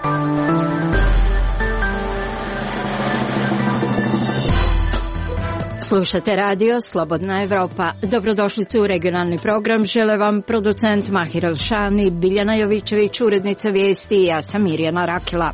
Slušate radio Slobodna Evropa. Dobrodošlicu u regionalni program. Žele vam producent Mahir Elšani, Biljana Jovićević, urednica vijesti i ja sam Mirjana Rakila.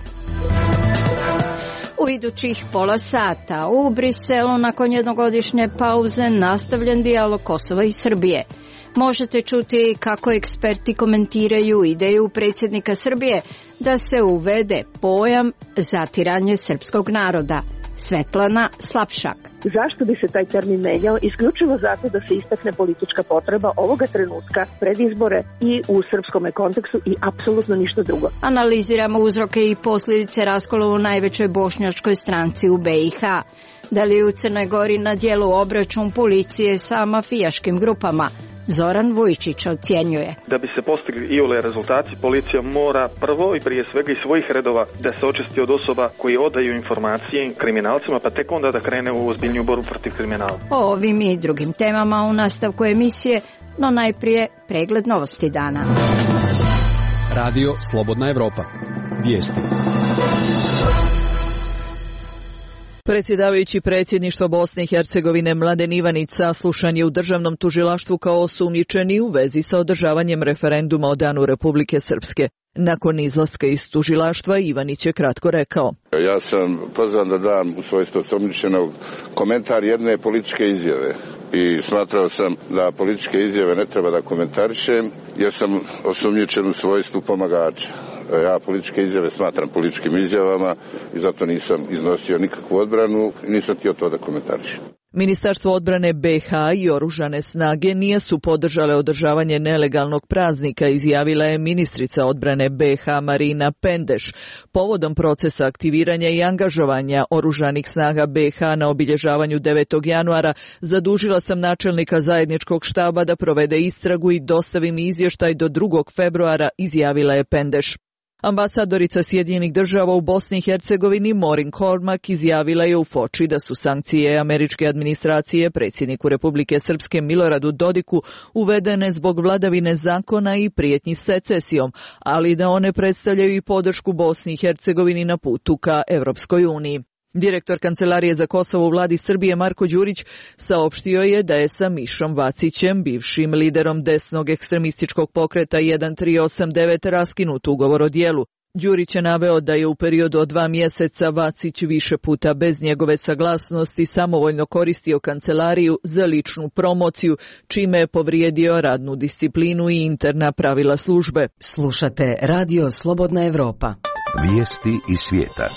U idućih pola sata u Briselu nakon jednogodišnje pauze nastavljen dijalog Kosova i Srbije. Možete čuti kako eksperti komentiraju ideju predsjednika Srbije da se uvede pojam zatiranje srpskog naroda. Svetlana Slapšak. Zašto bi se taj termin menjao? Isključivo zato da se istakne politička potreba ovoga trenutka pred izbore i u srpskom kontekstu i apsolutno ništa drugo. Analiziramo uzroke i posljedice raskola u najvećoj bošnjačkoj stranci u BiH. Da li je u Crnoj Gori na dijelu obračun policije sa mafijaškim grupama? Zoran Vujčić ocjenjuje. Da bi se postigli iole rezultati, policija mora prvo i prije svega iz svojih redova da se očisti od osoba koji odaju informacije kriminalcima, pa tek onda da krene u ozbiljniju borbu protiv kriminala. O ovim i drugim temama u nastavku emisije, no najprije pregled novosti dana. Radio Slobodna Evropa. Vijesti. Predsjedavajući predsjedništva Bosne i Hercegovine Mladen Ivanić saslušan je u državnom tužilaštvu kao osumnjičeni u vezi sa održavanjem referenduma o Danu Republike Srpske. Nakon izlaska iz tužilaštva Ivanić je kratko rekao: Ja sam pozvan da dam u svojstvu osumnjičenog komentar jedne političke izjave i smatrao sam da političke izjave ne treba da komentarišem jer sam osumnjičen u svojstvu pomagača. Ja političke izjave smatram političkim izjavama i zato nisam iznosio nikakvu odbranu i nisam htio to da komentarišem. Ministarstvo odbrane BiH i oružane snage nisu podržale održavanje nelegalnog praznika, izjavila je ministrica odbrane BiH Marina Pendeš. Povodom procesa aktiviranja i angažovanja oružanih snaga BiH na obilježavanju 9. januara zadužila sam načelnika zajedničkog štaba da provede istragu i dostavi mi izvještaj do 2. februara, izjavila je Pendeš. Ambasadorica Sjedinjenih država u Bosni i Hercegovini Maureen Cormack izjavila je u Foči da su sankcije američke administracije predsjedniku Republike Srpske Miloradu Dodiku uvedene zbog vladavine zakona i prijetnji secesijom, ali da one predstavljaju i podršku Bosni i Hercegovini na putu ka Evropskoj uniji. Direktor Kancelarije za Kosovo u vladi Srbije Marko Đurić saopštio je da je sa Mišom Vacićem, bivšim liderom desnog ekstremističkog pokreta 1389, raskinut ugovor o djelu. Đurić je naveo da je u periodu od 2 mjeseca Vacić više puta bez njegove saglasnosti samovoljno koristio kancelariju za ličnu promociju, čime je povrijedio radnu disciplinu i interna pravila službe. Slušate Radio Slobodna Evropa. Vijesti iz svijeta.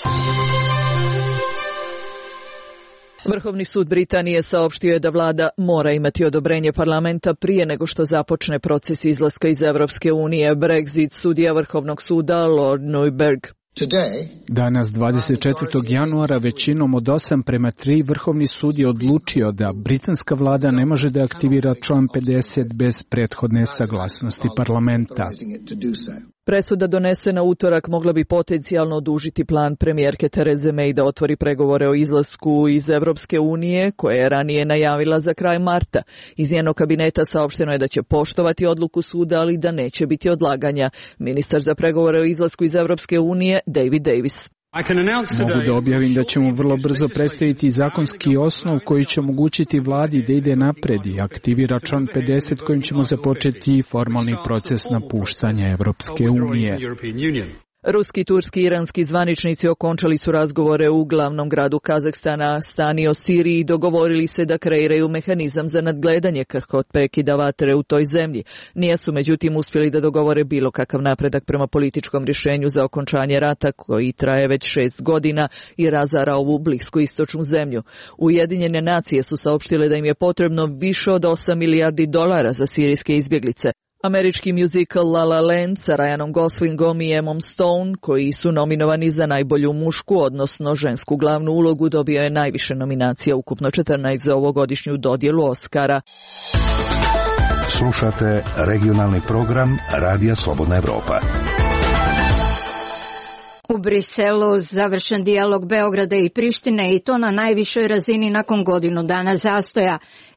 Vrhovni sud Britanije saopštio je da vlada mora imati odobrenje parlamenta prije nego što započne proces izlaska iz Evropske unije. Brexit sudija Vrhovnog suda Lord Neuberg. Danas 24. januara većinom od 8:3 Vrhovni sud je odlučio da britanska vlada ne može da aktivira član 50 bez prethodne saglasnosti parlamenta. Presuda donesena utorak mogla bi potencijalno odužiti plan premijerke Therese May da otvori pregovore o izlasku iz Evropske unije, koje je ranije najavila za kraj marta. Iz njenog kabineta saopšteno je da će poštovati odluku suda, ali da neće biti odlaganja. Ministar za pregovore o izlasku iz Evropske unije David Davis. Mogu da objavim da ćemo vrlo brzo predstaviti zakonski osnov koji će omogućiti vladi da ide napred i aktivira član 50 kojim ćemo započeti formalni proces napuštanja Evropske unije. Ruski, turski i iranski zvaničnici okončali su razgovore u glavnom gradu Kazahstana, Astani, o Siriji i dogovorili se da kreiraju mehanizam za nadgledanje krhkog prekida vatre u toj zemlji. Nisu međutim uspjeli da dogovore bilo kakav napredak prema političkom rješenju za okončanje rata koji traje već 6 godina i razara ovu bliskoistočnu zemlju. Ujedinjene nacije su saopštile da im je potrebno više od $8 milijardi za sirijske izbjeglice. Američki muzikal La La Land sa Ryanom Goslingom i Emmom Stone, koji su nominovani za najbolju mušku, odnosno žensku glavnu ulogu, dobio je najviše nominacija, ukupno 14 za ovogodišnju dodjelu Oscara. Slušate regionalni program Radija Slobodna Evropa. U Briselu završen dijalog Beograda i Prištine i to na najvišoj razini nakon godinu dana zastoja.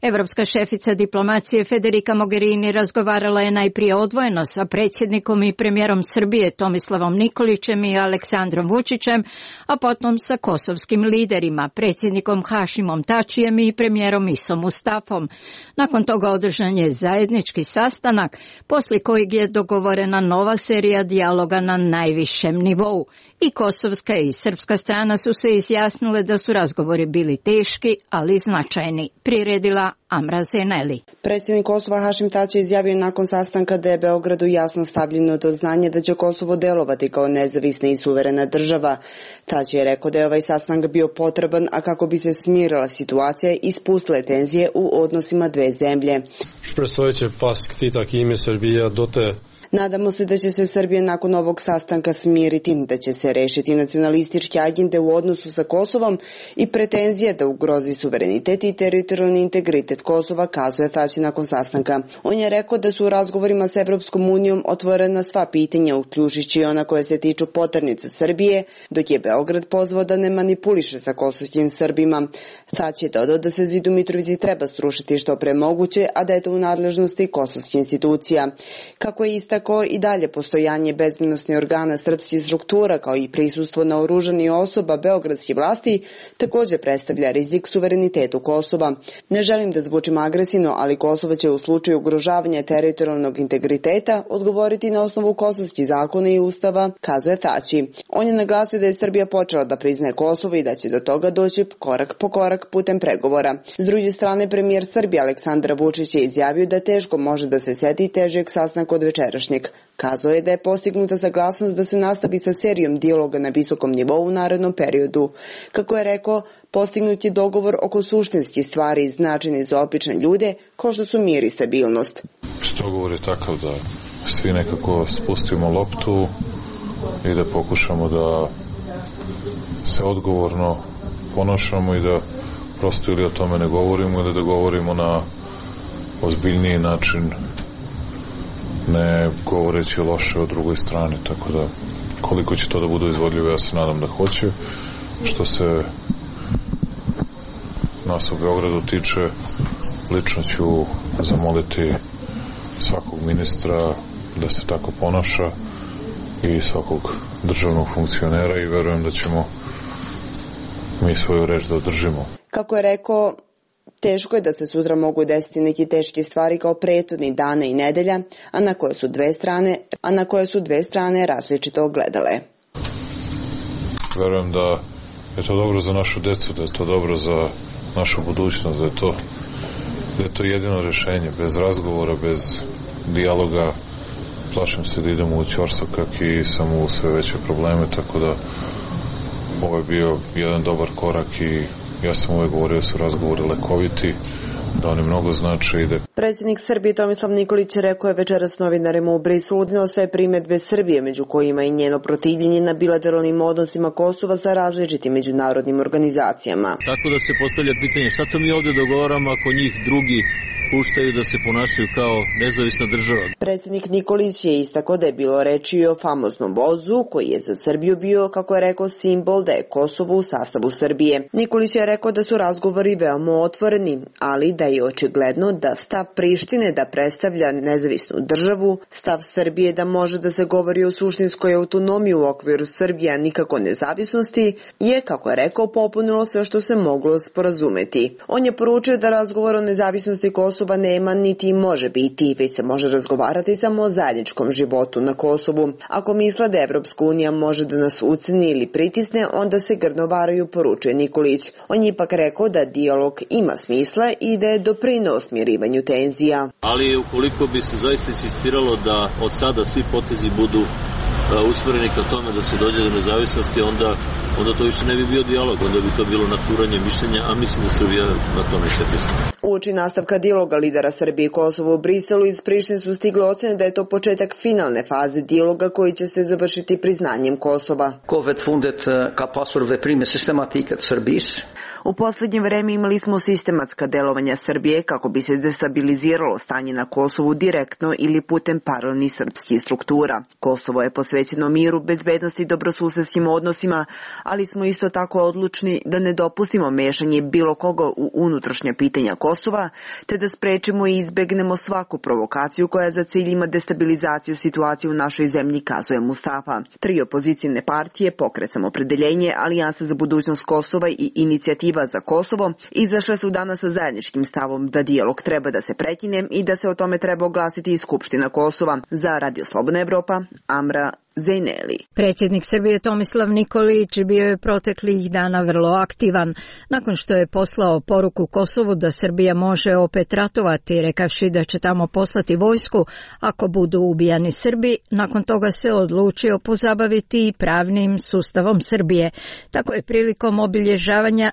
Evropska šefica diplomacije Federica Mogherini razgovarala je najprije odvojeno sa predsjednikom i premijerom Srbije Tomislavom Nikolićem i Aleksandrom Vučićem, a potom sa kosovskim liderima, predsjednikom Hašimom Tačijem i premijerom Isom Mustafom. Nakon toga održan je zajednički sastanak, poslije kojeg je dogovorena nova serija dijaloga na najvišem nivou. I kosovska i srpska strana su se izjasnile da su razgovori bili teški, ali značajni, priredila Amra Zeneli. Predsjednik Kosova Hašim Tači izjavio nakon sastanka da je Beogradu jasno stavljeno do znanja da će Kosovo delovati kao nezavisna i suverena država. Tači je rekao da je ovaj sastanak bio potreban, a kako bi se smirila situacija i spustile tenzije u odnosima dve zemlje. Shpresoj pas këtij takimi Serbia do të Nadamo se da će se Srbija nakon ovog sastanka smiriti, da će se rešiti nacionalističke agende u odnosu sa Kosovom i pretenzije da ugrozi suverenitet i teritorijalni integritet Kosova, kazuje Tači nakon sastanka. On je rekao da su u razgovorima s Evropskom unijom otvorena sva pitanja, uključujući i ona koja se tiču poternica Srbije, dok je Beograd pozvao da ne manipuliše sa kosovskim Srbima. Tači je dodao da se zid u Mitrovici treba srušiti što pre moguće, a da je to u nadležnosti kosovskih institucija. Kako je istakao, i dalje postojanje bezbednosnih organa srpskih struktura kao i prisustvo naoružanih osoba beogradskih vlasti također predstavlja rizik suverenitetu Kosova. Ne želim da zvučim agresivno, ali Kosovo će u slučaju ugrožavanja teritorijalnog integriteta odgovoriti na osnovu kosovskih zakona i ustava, kazuje Tači. On je naglasio da je Srbija počela da priznaje Kosovo i da će do toga doći korak po korak putem pregovora. S druge strane, premijer Srbije Aleksandar Vučić je izjavio da teško može da se seti težeg sastanka od večerašnjeg. Kazao je da je postignuta saglasnost da se nastavi sa serijom dijaloga na visokom nivou u narednom periodu. Kako je rekao, postignut je dogovor oko suštinskih stvari značajnih za obične ljude, kao što su mir i stabilnost. Dogovor je takav da svi nekako spustimo loptu i da pokušamo da se odgovorno ponašamo i da prosto ili o tome ne govorimo ili da govorimo na ozbiljniji način, ne govoreći loše o drugoj strani, tako da koliko će to da bude izvodljivo, ja se nadam da hoće. Što se nas u Beogradu tiče, lično ću zamoliti svakog ministra da se tako ponaša i svakog državnog funkcionera i verujem da ćemo mi svoju reč da održimo. Kako je rekao, teško je da se sutra mogu desiti neki teške stvari kao prethodnih dana i nedelja, a na koje su dve strane različito gledale. Verujem da je to dobro za našu decu, da je to dobro za našu budućnost, da je to jedino rešenje. Bez razgovora, bez dijaloga, plašim se da idemo u ćorsokak i samo u sve veće probleme, tako da ovo je bio jedan dobar korak i ja sam uvek govorio da su razgovori lekoviti, da oni mnogo znače i da... Predsjednik Srbije Tomislav Nikolić rekao je večeras novinarima u Briselu izneo sve primedbe Srbije, među kojima i njeno protivljenje na bilateralnim odnosima Kosova sa različitim međunarodnim organizacijama. Tako da se postavlja pitanje šta to mi ovdje dogovaramo ako njih drugi puštaju da se ponašaju kao nezavisna država. Predsjednik Nikolić je istakao da je bilo reči o famoznom vozu koji je za Srbiju bio, kako je rekao, simbol da je Kosovo u sastavu Srbije. Nikolić je rekao da su razgovori veoma otvoreni, ali da je očigledno da stav Prištine da predstavlja nezavisnu državu, stav Srbije da može da se govori o suštinskoj autonomiji u okviru Srbije, a nikako nezavisnosti, je, kako je rekao, popunilo sve što se moglo sporazumeti. On je poručio da razgovor o nezavisnosti Kosova nema niti može biti, već se može razgovarati samo o zajedničkom životu na Kosovu. Ako misle da Evropska unija može da nas uceni ili pritisne, onda se grdno varaju, poručuje Nikolić. On je ipak rekao da dijalog ima smisla i da je doprineo smirivanju tenzija. Ali ukoliko bi se zaista insistiralo da od sada svi potezi budu usmereni ka tome da se dođe do nezavisnosti, onda to više ne bi bio dijalog, onda bi to bilo naturanje mišljenja, a mislim da Srbija na tome će pristati. Uoči nastavka dijaloga lidera Srbije i Kosova u Briselu, iz Prištine su stigle ocene da je to početak finalne faze dijaloga koji će se završiti priznanjem Kosova. U posljednje vreme imali smo sistematska delovanja Srbije kako bi se destabiliziralo stanje na Kosovu direktno ili putem paralelnih srpskih struktura. Kosovo je posvećeno posvećeno miru, bezbednosti i dobrosusedskim odnosima, ali smo isto tako odlučni da ne dopustimo mešanje bilo koga u unutrašnja pitanja Kosova, te da sprečimo i izbegnemo svaku provokaciju koja za cilj ima destabilizaciju situacije u našoj zemlji, kazuje Mustafa. 3 opozicijne partije, Pokret Samopredeljenje, Alijansa za budućnost Kosova i Inicijativa za Kosovo, izašle su danas sa zajedničkim stavom da dijalog treba da se prekine i da se o tome treba oglasiti i Skupština Kosova. Za Radio Slobodna Evropa, Amra Zejneli. Predsjednik Srbije Tomislav Nikolić bio je proteklih dana vrlo aktivan. Nakon što je poslao poruku Kosovu da Srbija može opet ratovati, rekavši da će tamo poslati vojsku ako budu ubijani Srbi, nakon toga se odlučio pozabaviti i pravnim sustavom Srbije. Tako je prilikom obilježavanja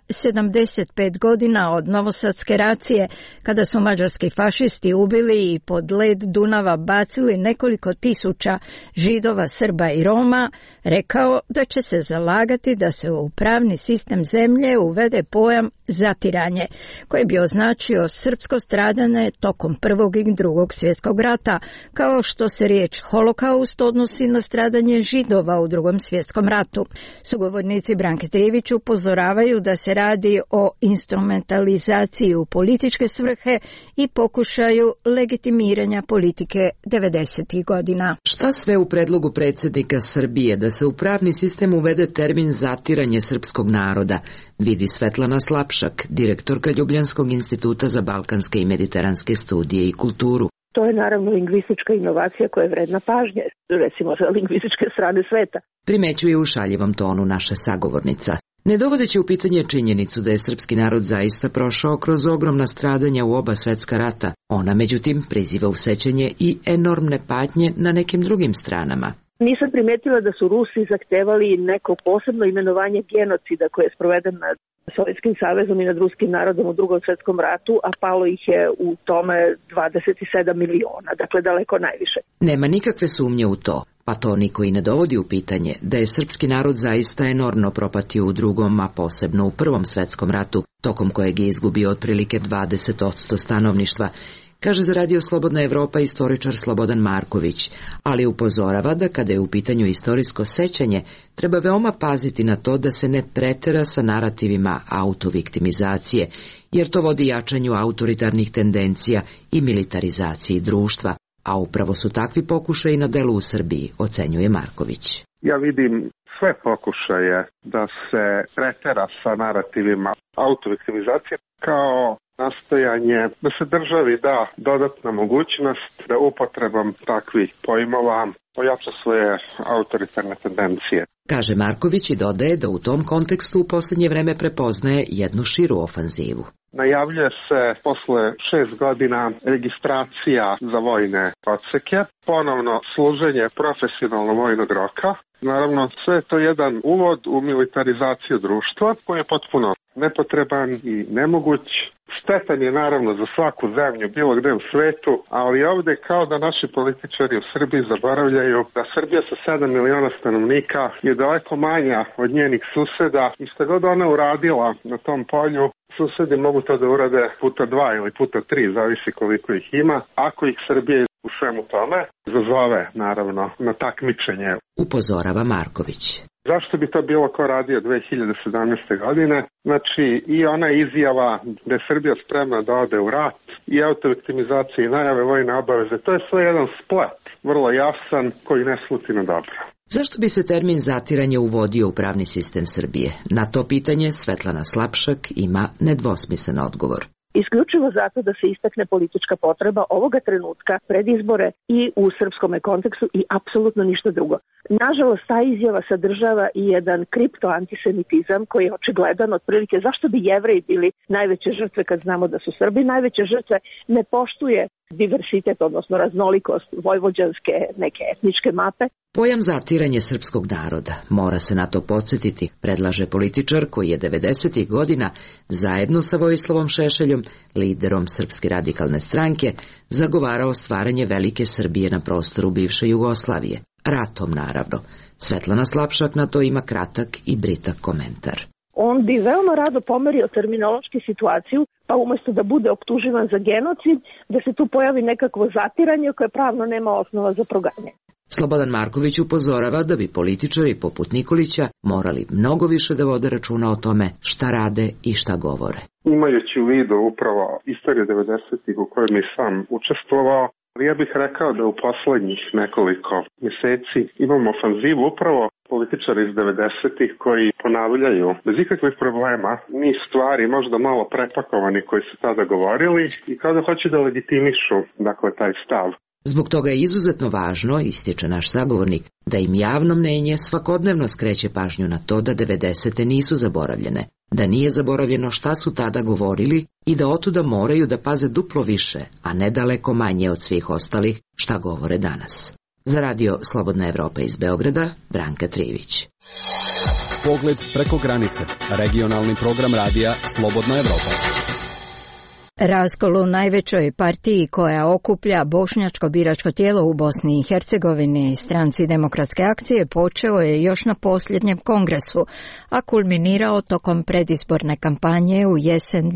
75 godina od Novosadske racije, kada su mađarski fašisti ubili i pod led Dunava bacili nekoliko tisuća Židova, Srba i Roma, rekao da će se zalagati da se u pravni sistem zemlje uvede pojam zatiranje, koji bi označio srpsko stradanje tokom Prvog i Drugog svjetskog rata, kao što se riječ holokaust odnosi na stradanje Židova u Drugom svjetskom ratu. Sugovornici Branke Trivić upozoravaju da se radi o instrumentalizaciji u političke svrhe i pokušaju legitimiranja politike 90. godina. Šta sve u predlogu predsjednika Srbije da se u pravni sistem uvede termin zatiranje srpskog naroda, vidi Svetlana Slapšak, direktorka Ljubljanskog instituta za balkanske i mediteranske studije i kulturu. To je naravno lingvistička inovacija koja je vredna pažnje, recimo sa lingvističke strane sveta. Primećuje u šaljivom tonu naša sagovornica. Ne dovodeći u pitanje činjenicu da je srpski narod zaista prošao kroz ogromna stradanja u oba svetska rata, ona međutim priziva u sećanje i enormne patnje na nekim drugim stranama. Nisam primetila da su Rusi zahtevali neko posebno imenovanje genocida koje je sproveden nad Sovjetskim savezom i nad ruskim narodom u Drugom svjetskom ratu, a palo ih je u tome 27 miliona, dakle daleko najviše. Nema nikakve sumnje u to, pa to niko i ne dovodi u pitanje, da je srpski narod zaista enormno propatio u Drugom, a posebno u Prvom svjetskom ratu, tokom kojeg je izgubio otprilike 20% stanovništva, kaže za Radio Slobodna Evropa istoričar Slobodan Marković, ali upozorava da kada je u pitanju istorijsko sećanje, treba veoma paziti na to da se ne pretera sa narativima autoviktimizacije, jer to vodi jačanju autoritarnih tendencija i militarizaciji društva, a upravo su takvi pokušaji na delu u Srbiji, ocenjuje Marković. Ja vidim sve pokušaje da se pretera sa narativima autoviktimizacije kao nastojanje da se državi da dodatna mogućnost da upotrebom takvih pojmova ojača svoje autoritarne tendencije. Kaže Marković i dodaje da u tom kontekstu u posljednje vreme prepoznaje jednu širu ofanzivu. Najavljuje se posle 6 godina registracija za vojne odseke, ponovno služenje profesionalno vojnog roka. Naravno, sve je to jedan uvod u militarizaciju društva koji je potpuno nepotreban i nemoguć. Štetan je naravno za svaku zemlju, bilo gde u svetu, ali ovde kao da naši političari u Srbiji zaboravljaju da Srbija sa 7 miliona stanovnika je daleko manja od njenih suseda i šta god ona uradila na tom polju, susedi mogu to da urade puta 2 ili puta 3, zavisi koliko ih ima, ako ih Srbija u svemu tome zazove, naravno, na takmičenje. Upozorava Marković. Zašto bi to bilo ko radio 2017. godine? Znači, i ona izjava da je Srbija spremna da ode u rat, i autoviktimizacija i najave vojne obaveze, to je sve jedan splet, vrlo jasan, koji ne sluti na dobro. Zašto bi se termin zatiranje uvodio u pravni sistem Srbije? Na to pitanje Svetlana Slapšak ima nedvosmislen odgovor. Isključivo zato da se istakne politička potreba ovoga trenutka pred izbore i u srpskom kontekstu i apsolutno ništa drugo. Nažalost, ta izjava sadržava i jedan kriptoantisemitizam koji je očigledan otprilike zašto bi Jevreji bili najveće žrtve kad znamo da su Srbi najveće žrtve, ne poštuje diversitet, odnosno raznolikost vojvođanske neke etničke mape. Pojam zatiranje srpskog naroda, mora se na to podsjetiti, predlaže političar koji je 90. godina zajedno sa Vojislavom Šešeljom, liderom Srpske radikalne stranke, zagovarao stvaranje velike Srbije na prostoru bivše Jugoslavije. Ratom, naravno. Svetlana Slapšak na to ima kratak i britak komentar. On bi veoma rado pomerio terminološki situaciju, pa umjesto da bude optuživan za genocid, da se tu pojavi nekakvo zatiranje koje pravno nema osnova za proganjanje. Slobodan Marković upozorava da bi političari poput Nikolića morali mnogo više da vode računa o tome šta rade i šta govore. Imajući u vidu upravo istoriju 90-ih u kojoj mi sam učestvovao, ja bih rekao da u poslednjih nekoliko mjeseci imamo ofanzivu upravo političari iz 90-ih koji ponavljaju bez ikakvih problema niz stvari, možda malo prepakovani koji su tada govorili i kada hoće da legitimišu taj stav. Zbog toga je izuzetno važno, ističe naš sagovornik, da im javno mnenje svakodnevno skreće pažnju na to da 90. nisu zaboravljene, da nije zaboravljeno šta su tada govorili i da otuda moraju da paze duplo više, a ne daleko manje od svih ostalih šta govore danas. Za radio Slobodna Evropa iz Beograda, Branka Trivić. Pogled preko granice. Regionalni program radija Slobodna Evropa. Raskol u najvećoj partiji koja okuplja bošnjačko biračko tijelo u Bosni i Hercegovini, Stranci demokratske akcije, počeo je još na posljednjem kongresu, a kulminirao tokom predizborne kampanje u jesen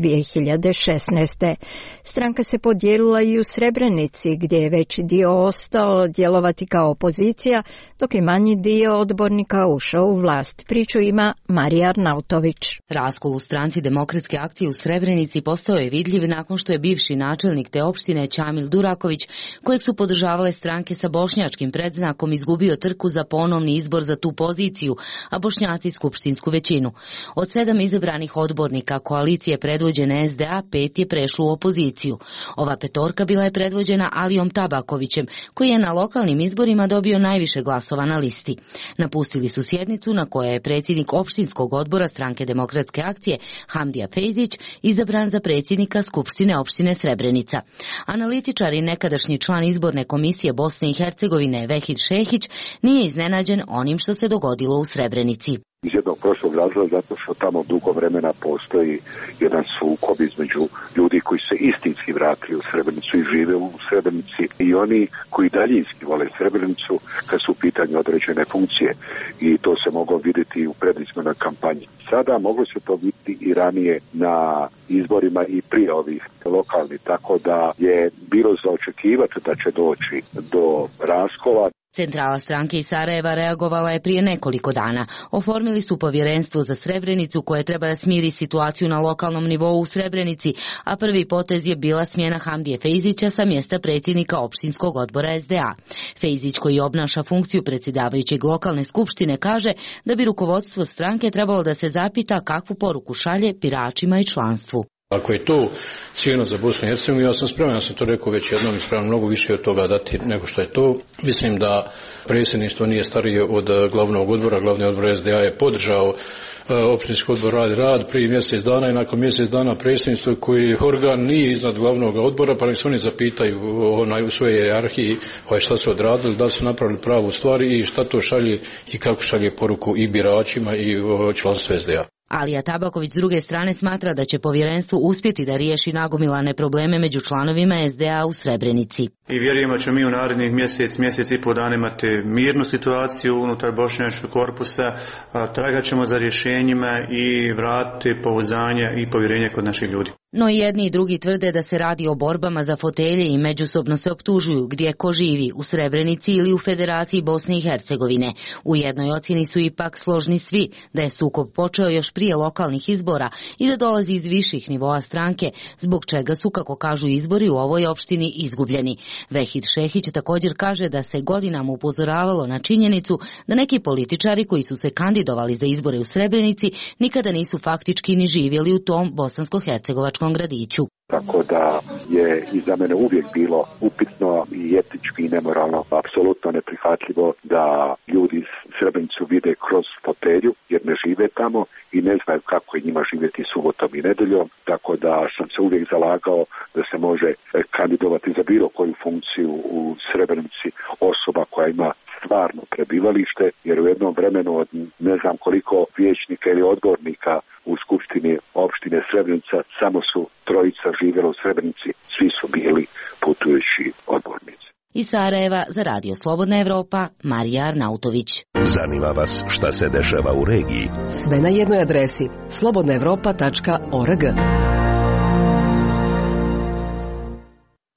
2016. Stranka se podijelila i u Srebrenici, gdje je veći dio ostao djelovati kao opozicija, dok je manji dio odbornika ušao u vlast. Priču ima Marija Arnautović. Raskol u Stranci demokratske akcije u Srebrenici postao je vidljiv nakon što je bivši načelnik te opštine Ćamil Duraković, kojeg su podržavale stranke sa bošnjačkim predznakom, izgubio trku za ponovni izbor za tu poziciju, a Bošnjaci skupštinsku većinu. Od 7 izabranih odbornika koalicije predvođene SDA, 5 je prešlo u opoziciju. Ova petorka bila je predvođena Alijom Tabakovićem, koji je na lokalnim izborima dobio najviše glasova na listi. Napustili su sjednicu na kojoj je predsjednik opštinskog odbora Stranke demokratske akcije Hamdija Fejzić izabran za predsjednika Skupštine opštine Srebrenica. Analitičar i nekadašnji član izborne komisije Bosne i Hercegovine Vehid Šehić nije iznenađen onim što se dogodilo u Srebrenici. Iz jednog prostog razloga zato što tamo dugo vremena postoji jedan sukob između ljudi koji se istinski vratili u Srebrenicu i žive u Srebrenici i oni koji daljinski vole Srebrenicu kad su u pitanju određene funkcije, i to se moglo vidjeti u predizbornoj kampanji. Sada moglo se to vidjeti i ranije na izborima i prije ovih lokalnih, tako da je bilo za očekivati da će doći do raskola. Centrala stranke iz Sarajeva reagovala je prije nekoliko dana. Oformili su povjerenstvo za Srebrenicu koje treba da smiri situaciju na lokalnom nivou u Srebrenici, a prvi potez je bila smjena Hamdije Fejzića sa mjesta predsjednika opštinskog odbora SDA. Fejzić, koji obnaša funkciju predsjedavajućeg lokalne skupštine, kaže da bi rukovodstvo stranke trebalo da se zapita kakvu poruku šalje biračima i članstvu. Ako je to cijena za Bosnu i Hercegovinu, ja sam spreman, ja sam to rekao već jednom i spreman mnogo više od toga dati nego što je to. Mislim da predsjedništvo nije starije od glavnog odbora. Glavni odbor SDA je podržao opštinski odbor rad prije mjesec dana i nakon mjesec dana predsjedništvo koji organ nije iznad glavnog odbora, pa nek se oni zapitaju u svojoj hijerarhiji šta su odradili, da su napravili pravu stvar i šta to šalje i kako šalje poruku i biračima i članstvu SDA. Alija Tabaković s druge strane smatra da će povjerenstvo uspjeti da riješi nagomilane probleme među članovima SDA u Srebrenici. I vjerujemo da ćemo mi u narednih mjesec i pol dana imati mirnu situaciju unutar bošnjačkog korpusa, tragat ćemo za rješenjima i vratiti pouzdanje i povjerenje kod naših ljudi. No i jedni i drugi tvrde da se radi o borbama za fotelje i međusobno se optužuju gdje ko živi, u Srebrenici ili u Federaciji Bosne i Hercegovine. U jednoj ocjeni su ipak složni svi da je sukob počeo još prije lokalnih izbora i da dolazi iz viših nivoa stranke, zbog čega su, kako kažu, izbori u ovoj opštini izgubljeni. Vehid Šehić također kaže da se godinama upozoravalo na činjenicu da neki političari koji su se kandidovali za izbore u Srebrenici nikada nisu faktički ni živjeli u tom bosansko-hercegovačkom gradiću. Tako da je i za mene uvijek bilo upitno i etički i nemoralno apsolutno neprihvatljivo da ljudi Srebrenicu vide kroz fotelju jer ne žive tamo i ne znaju kako je njima živjeti subotom i nedeljom. Tako da sam se uvijek zalagao da se može kandidovati za bilo koju funkciju u Srebrenici osoba koja ima stvarno prebivalište, jer u jednom vremenu od ne znam koliko vijećnika ili odbornika u skupštini opštine Srebrenica samo su trojica živjela u Srebrenici, svi su bili putujući odbornici. Iz Sarajeva za Radio Slobodna Evropa, Marija Arnautović. Zanima vas šta se dešava u regiji? Sve na jednoj adresi slobodnaevropa.org.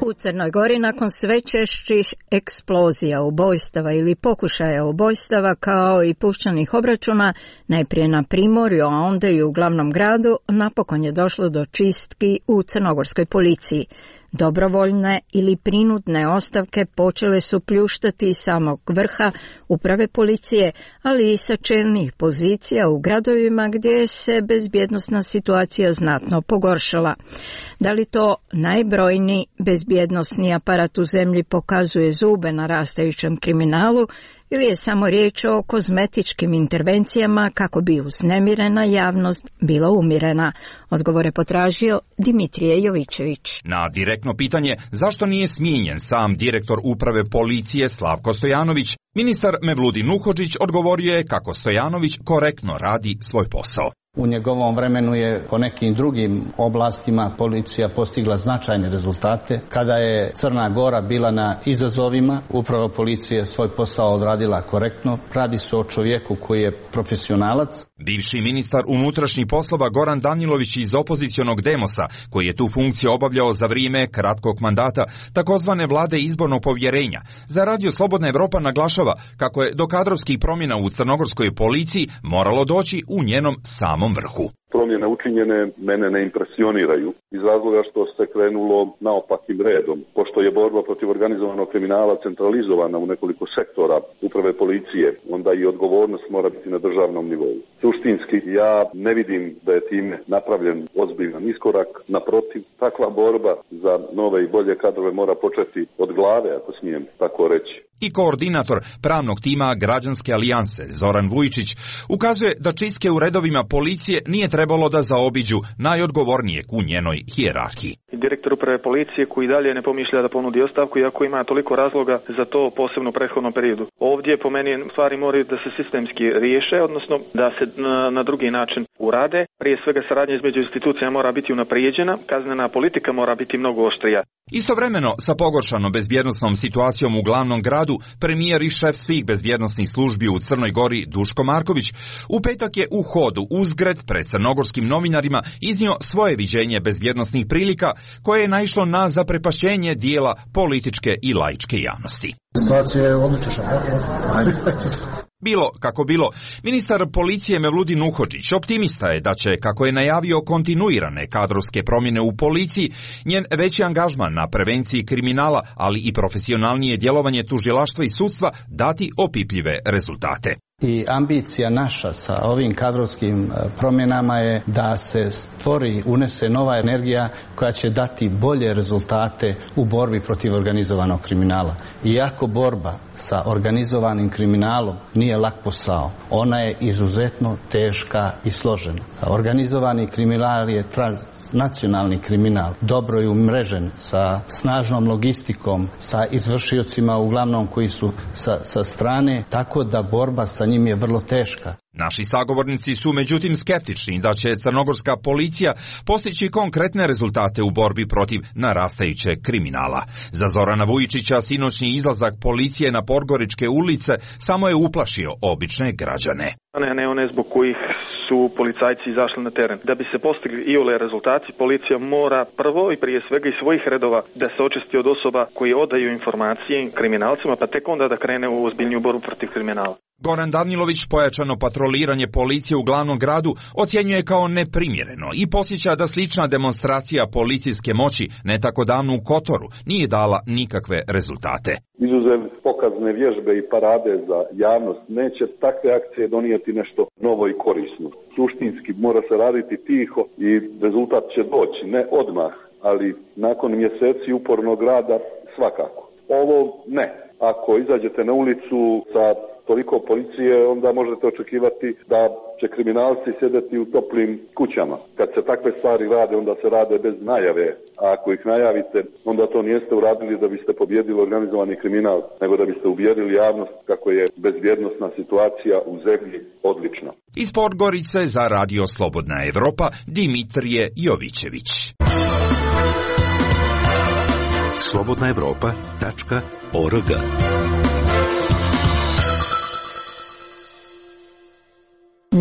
U Crnoj Gori nakon sve češćih eksplozija, ubojstava ili pokušaja ubojstava kao i puščanih obračuna, najprije na primorju, a onda i u glavnom gradu, napokon je došlo do čistki u crnogorskoj policiji. Dobrovoljne ili prinudne ostavke počele su pljuštati iz samog vrha uprave policije, ali i sa čelnih pozicija u gradovima gdje se bezbjednosna situacija znatno pogoršala. Da li to najbrojniji bezbjednosni aparat u zemlji pokazuje zube na rastajućem kriminalu ili je samo riječ o kozmetičkim intervencijama kako bi uznemirena javnost bila umirena? Odgovore potražio Dimitrije Jovićević. Na direktno pitanje zašto nije smijenjen sam direktor uprave policije Slavko Stojanović, ministar Mevludin Nuhodžić odgovorio je kako Stojanović korektno radi svoj posao. U njegovom vremenu je po nekim drugim oblastima policija postigla značajne rezultate. Kada je Crna Gora bila na izazovima, upravo policija je svoj posao odradila korektno. Radi se o čovjeku koji je profesionalac. Bivši ministar unutrašnjih poslova Goran Danilović iz opozicionog Demosa, koji je tu funkciju obavljao za vrijeme kratkog mandata takozvane vlade izbornog povjerenja, za Radio Slobodna Evropa naglašava kako je do kadrovskih promjena u crnogorskoj policiji moralo doći u njenom samom vrhu. Promjene učinjene mene ne impresioniraju iz razloga što se krenulo naopakim redom. Pošto je borba protiv organizovanog kriminala centralizovana u nekoliko sektora uprave policije, onda i odgovornost mora biti na državnom nivou. Suštinski ja ne vidim da je time napravljen ozbiljan iskorak. Naprotiv, takva borba za nove i bolje kadrove mora početi od glave, ako smijem tako reći. I koordinator pravnog tima Građanske alijanse Zoran Vujičić ukazuje da čistke u redovima policije nije trebalo da zaobiđu najodgovornijeg u njenoj hijerarhiji. Direktor uprave policije koji dalje ne pomišlja da ponudi ostavku, iako ima toliko razloga za to posebno u prethodnom periodu. Ovdje po meni stvari moraju da se sistemski riješe, odnosno da se na drugi način urade. Prije svega saradnja između institucija mora biti unaprijeđena, kaznena politika mora biti mnogo oštrija. Istovremeno sa pogoršanom bezbjednosnom situacijom u glavnom gradu, premijer i šef svih bezbjednosnih službi u Crnoj Gori Duško Marković u petak je u hodu uzgred pred crnogorskim novinarima iznio svoje viđenje bezbjednosnih prilika koje je naišlo na zaprepašćenje dijela političke i laičke javnosti. Situacija je odlična. Bilo kako bilo, ministar policije Mevludin Nuhodžić optimista je da će, kako je najavio kontinuirane kadrovske promjene u policiji, njen veći angažman na prevenciji kriminala, ali i profesionalnije djelovanje tužilaštva i sudstva dati opipljive rezultate. I ambicija naša sa ovim kadrovskim promjenama je da se stvori, unese nova energija koja će dati bolje rezultate u borbi protiv organizovanog kriminala. Iako borba sa organizovanim kriminalom nije lak posao, ona je izuzetno teška i složena. Organizovani kriminal je transnacionalni kriminal, dobro je umrežen sa snažnom logistikom, sa izvršiocima uglavnom koji su sa strane, tako da borba sa njim je vrlo teška. Naši sagovornici su međutim skeptični da će crnogorska policija postići konkretne rezultate u borbi protiv narastajućeg kriminala. Za Zorana Vujičića sinoćni izlazak policije na Podgoričke ulice samo je uplašio obične građane. Ne one zbog kojih su policajci izašli na teren. Da bi se postigli iole rezultati, policija mora prvo i prije svega iz svojih redova da se očisti od osoba koji odaju informacije kriminalcima, pa tek onda da krene u ozbiljniju borbu protiv kriminala. Goran Danilović pojačano patroliranje policije u glavnom gradu ocjenjuje kao neprimjereno i podsjeća da slična demonstracija policijske moći ne tako davno u Kotoru nije dala nikakve rezultate. Izuzev pokazne vježbe i parade za javnost neće takve akcije donijeti nešto novo i korisno. Suštinski mora se raditi tiho i rezultat će doći, ne odmah, ali nakon mjeseci upornog rada svakako. Ovo ne. Ako izađete na ulicu sa toliko policije, onda možete očekivati da će kriminalci sjedeti u toplim kućama. Kad se takve stvari rade, onda se rade bez najave. A ako ih najavite, onda to nijeste uradili da biste pobjedili organizovani kriminal, nego da biste uvjerili javnost kako je bezbjednosna situacija u zemlji odlična. Iz Podgorice za Radio Slobodna Evropa, Dimitrije Jovićević.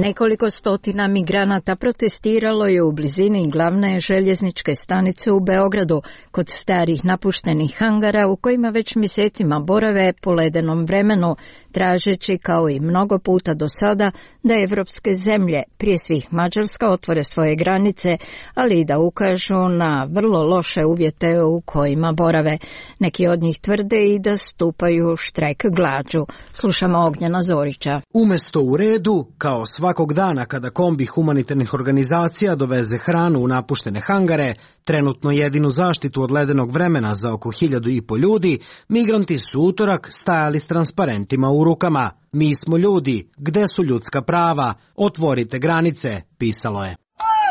Nekoliko stotina migranata protestiralo je u blizini glavne željezničke stanice u Beogradu, kod starih napuštenih hangara u kojima već mjesecima borave po ledenom vremenu, tražeći kao i mnogo puta do sada da evropske zemlje, prije svih Mađarska, otvore svoje granice, ali i da ukažu na vrlo loše uvjete u kojima borave. Neki od njih tvrde i da stupaju štrajk glađu. Slušamo Ognjena Zorića. Umesto u redu, kao svakog dana kada kombi humanitarnih organizacija doveze hranu u napuštene hangare, trenutno jedinu zaštitu od ledenog vremena za oko 1.500 ljudi, migranti su utorak stajali s transparentima u rukama. Mi smo ljudi, gde su ljudska prava? Otvorite granice, pisalo je.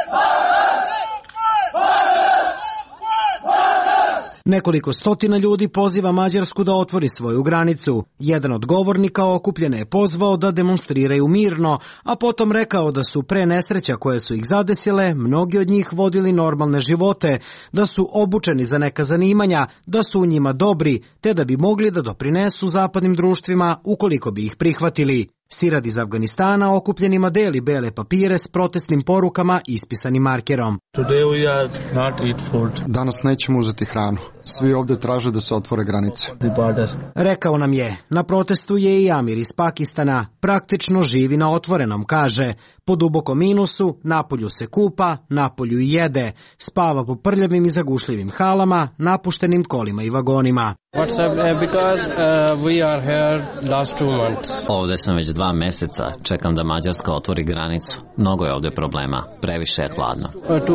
Nekoliko stotina ljudi poziva Mađarsku da otvori svoju granicu. Jedan od govornika okupljene je pozvao da demonstriraju mirno, a potom rekao da su pre nesreća koje su ih zadesile, mnogi od njih vodili normalne živote, da su obučeni za neka zanimanja, da su u njima dobri, te da bi mogli da doprinesu zapadnim društvima ukoliko bi ih prihvatili. Sirad iz Afganistana okupljenima deli bele papire s protestnim porukama ispisanim markerom. Danas nećemo uzeti hranu. Svi ovdje traže da se otvore granice. Rekao nam je, na protestu je i Amir iz Pakistana, praktično živi na otvorenom, kaže. Po dubokom minusu, napolju se kupa, napolju i jede, spava po prljavim i zagušljivim halama, napuštenim kolima i vagonima. Ovdje sam već 2 mjeseca, čekam da Mađarska otvori granicu. Mnogo je ovdje problema, previše je hladno.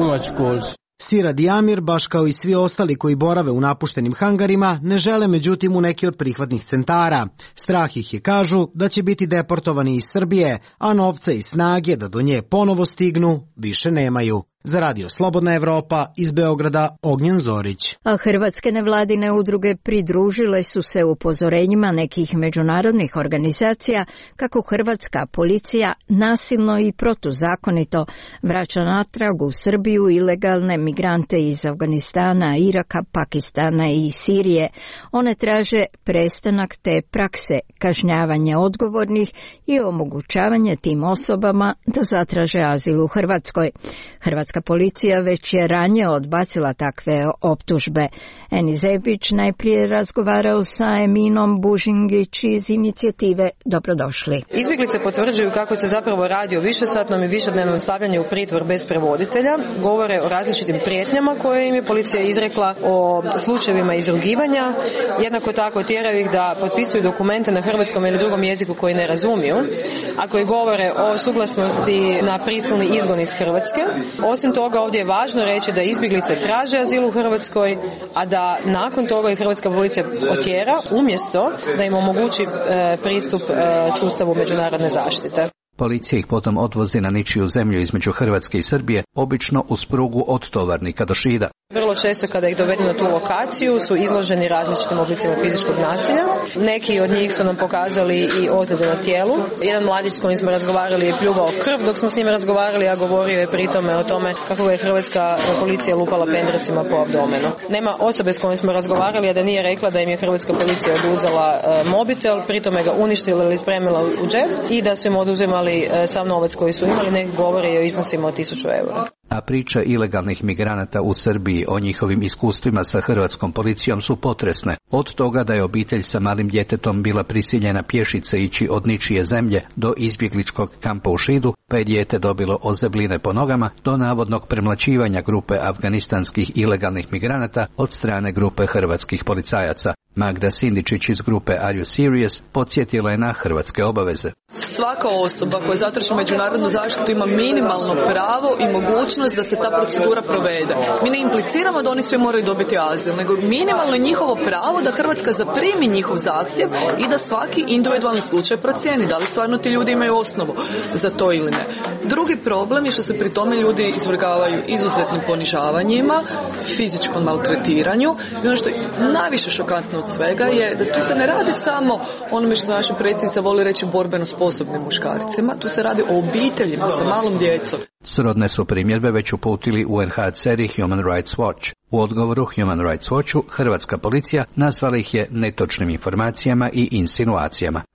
Sirad i Amir, baš kao i svi ostali koji borave u napuštenim hangarima, ne žele međutim u neki od prihvatnih centara. Strah ih je, kažu, da će biti deportovani iz Srbije, a novca i snage da do nje ponovo stignu više nemaju. Za Radio Slobodna Evropa, iz Beograda, Ognjen Zorić. A hrvatske nevladine udruge pridružile su se upozorenjima nekih međunarodnih organizacija kako hrvatska policija nasilno i protuzakonito vraća natrag u Srbiju ilegalne migrante iz Afganistana, Iraka, Pakistana i Sirije. One traže prestanak te prakse, kažnjavanje odgovornih i omogućavanje tim osobama da zatraže azil u Hrvatskoj. Hrvatska policija već je ranije odbacila takve optužbe. Eni Zebić najprije razgovarao sa Eminom Bužingić iz inicijative Dobrodošli. Izbjeglice potvrđuju kako se zapravo radi o višesatnom i višednevnom stavljanju u pritvor bez prevoditelja, govore o različitim prijetnjama koje im je policija izrekla, o slučajevima izrugivanja, jednako tako tjeraju ih da potpisuju dokumente na hrvatskom ili drugom jeziku koji ne razumiju, a koji govore o suglasnosti na prisilni izgon iz Hrvatske. Osim toga, ovdje je važno reći da izbjeglice traže azil u Hrvatskoj, a da nakon toga i hrvatska policija otjera umjesto da im omogući pristup sustavu međunarodne zaštite. Policija ih potom odvozi na ničiju zemlju između Hrvatske i Srbije, obično uz prugu od Tovarnika do Šida. Vrlo često kada ih dovedu na tu lokaciju su izloženi različitim oblicima fizičkog nasilja. Neki od njih su nam pokazali i ozljede na tijelu. Jedan mladić s kojim smo razgovarali je pljuvao krv dok smo s njim razgovarali, a govorio je pritome o tome kako je hrvatska policija lupala pendresima po abdomenu. Nema osobe s kojim smo razgovarali, a da nije rekla da im je hrvatska policija oduzela mobitel, pritome ga uništila ili spremila u džep i da su im oduzimali sav novac koji su imali, neki govore o iznosima od 1000 eura. A priče ilegalnih migranata u Srbiji o njihovim iskustvima sa hrvatskom policijom su potresne. Od toga da je obitelj sa malim djetetom bila prisiljena pješice ići od ničije zemlje do izbjegličkog kampa u Šidu, pa je dijete dobilo ozebline po nogama, do navodnog premlaćivanja grupe afganistanskih ilegalnih migranata od strane grupe hrvatskih policajaca. Magda Sindičić iz grupe Are You Serious podsjetila je na hrvatske obaveze. Svaka osoba koja zatraži međunarodnu zaštitu ima minimalno pravo i mogućnost da se ta procedura provede. Mi ne impliciramo da oni svi moraju dobiti azil, nego minimalno je njihovo pravo da Hrvatska zaprimi njihov zahtjev i da svaki individualni slučaj procijeni da li stvarno ti ljudi imaju osnovu za to ili ne. Drugi problem je što se pri tome ljudi izvrgavaju izuzetnim ponižavanjima, fizičkom maltretiranju i ono što je najviše šokantno od svega je da tu se ne radi samo onome što naša predsjednica voli reći borbeno sposobnim muškarcima, tu se radi o obiteljima sa malom djecom. Srodne su primjedbe već uputili UNHCR i Human Rights Watch. U odgovoru Human Rights Watchu hrvatska policija nazvala ih je netočnim informacijama i insinuacijama.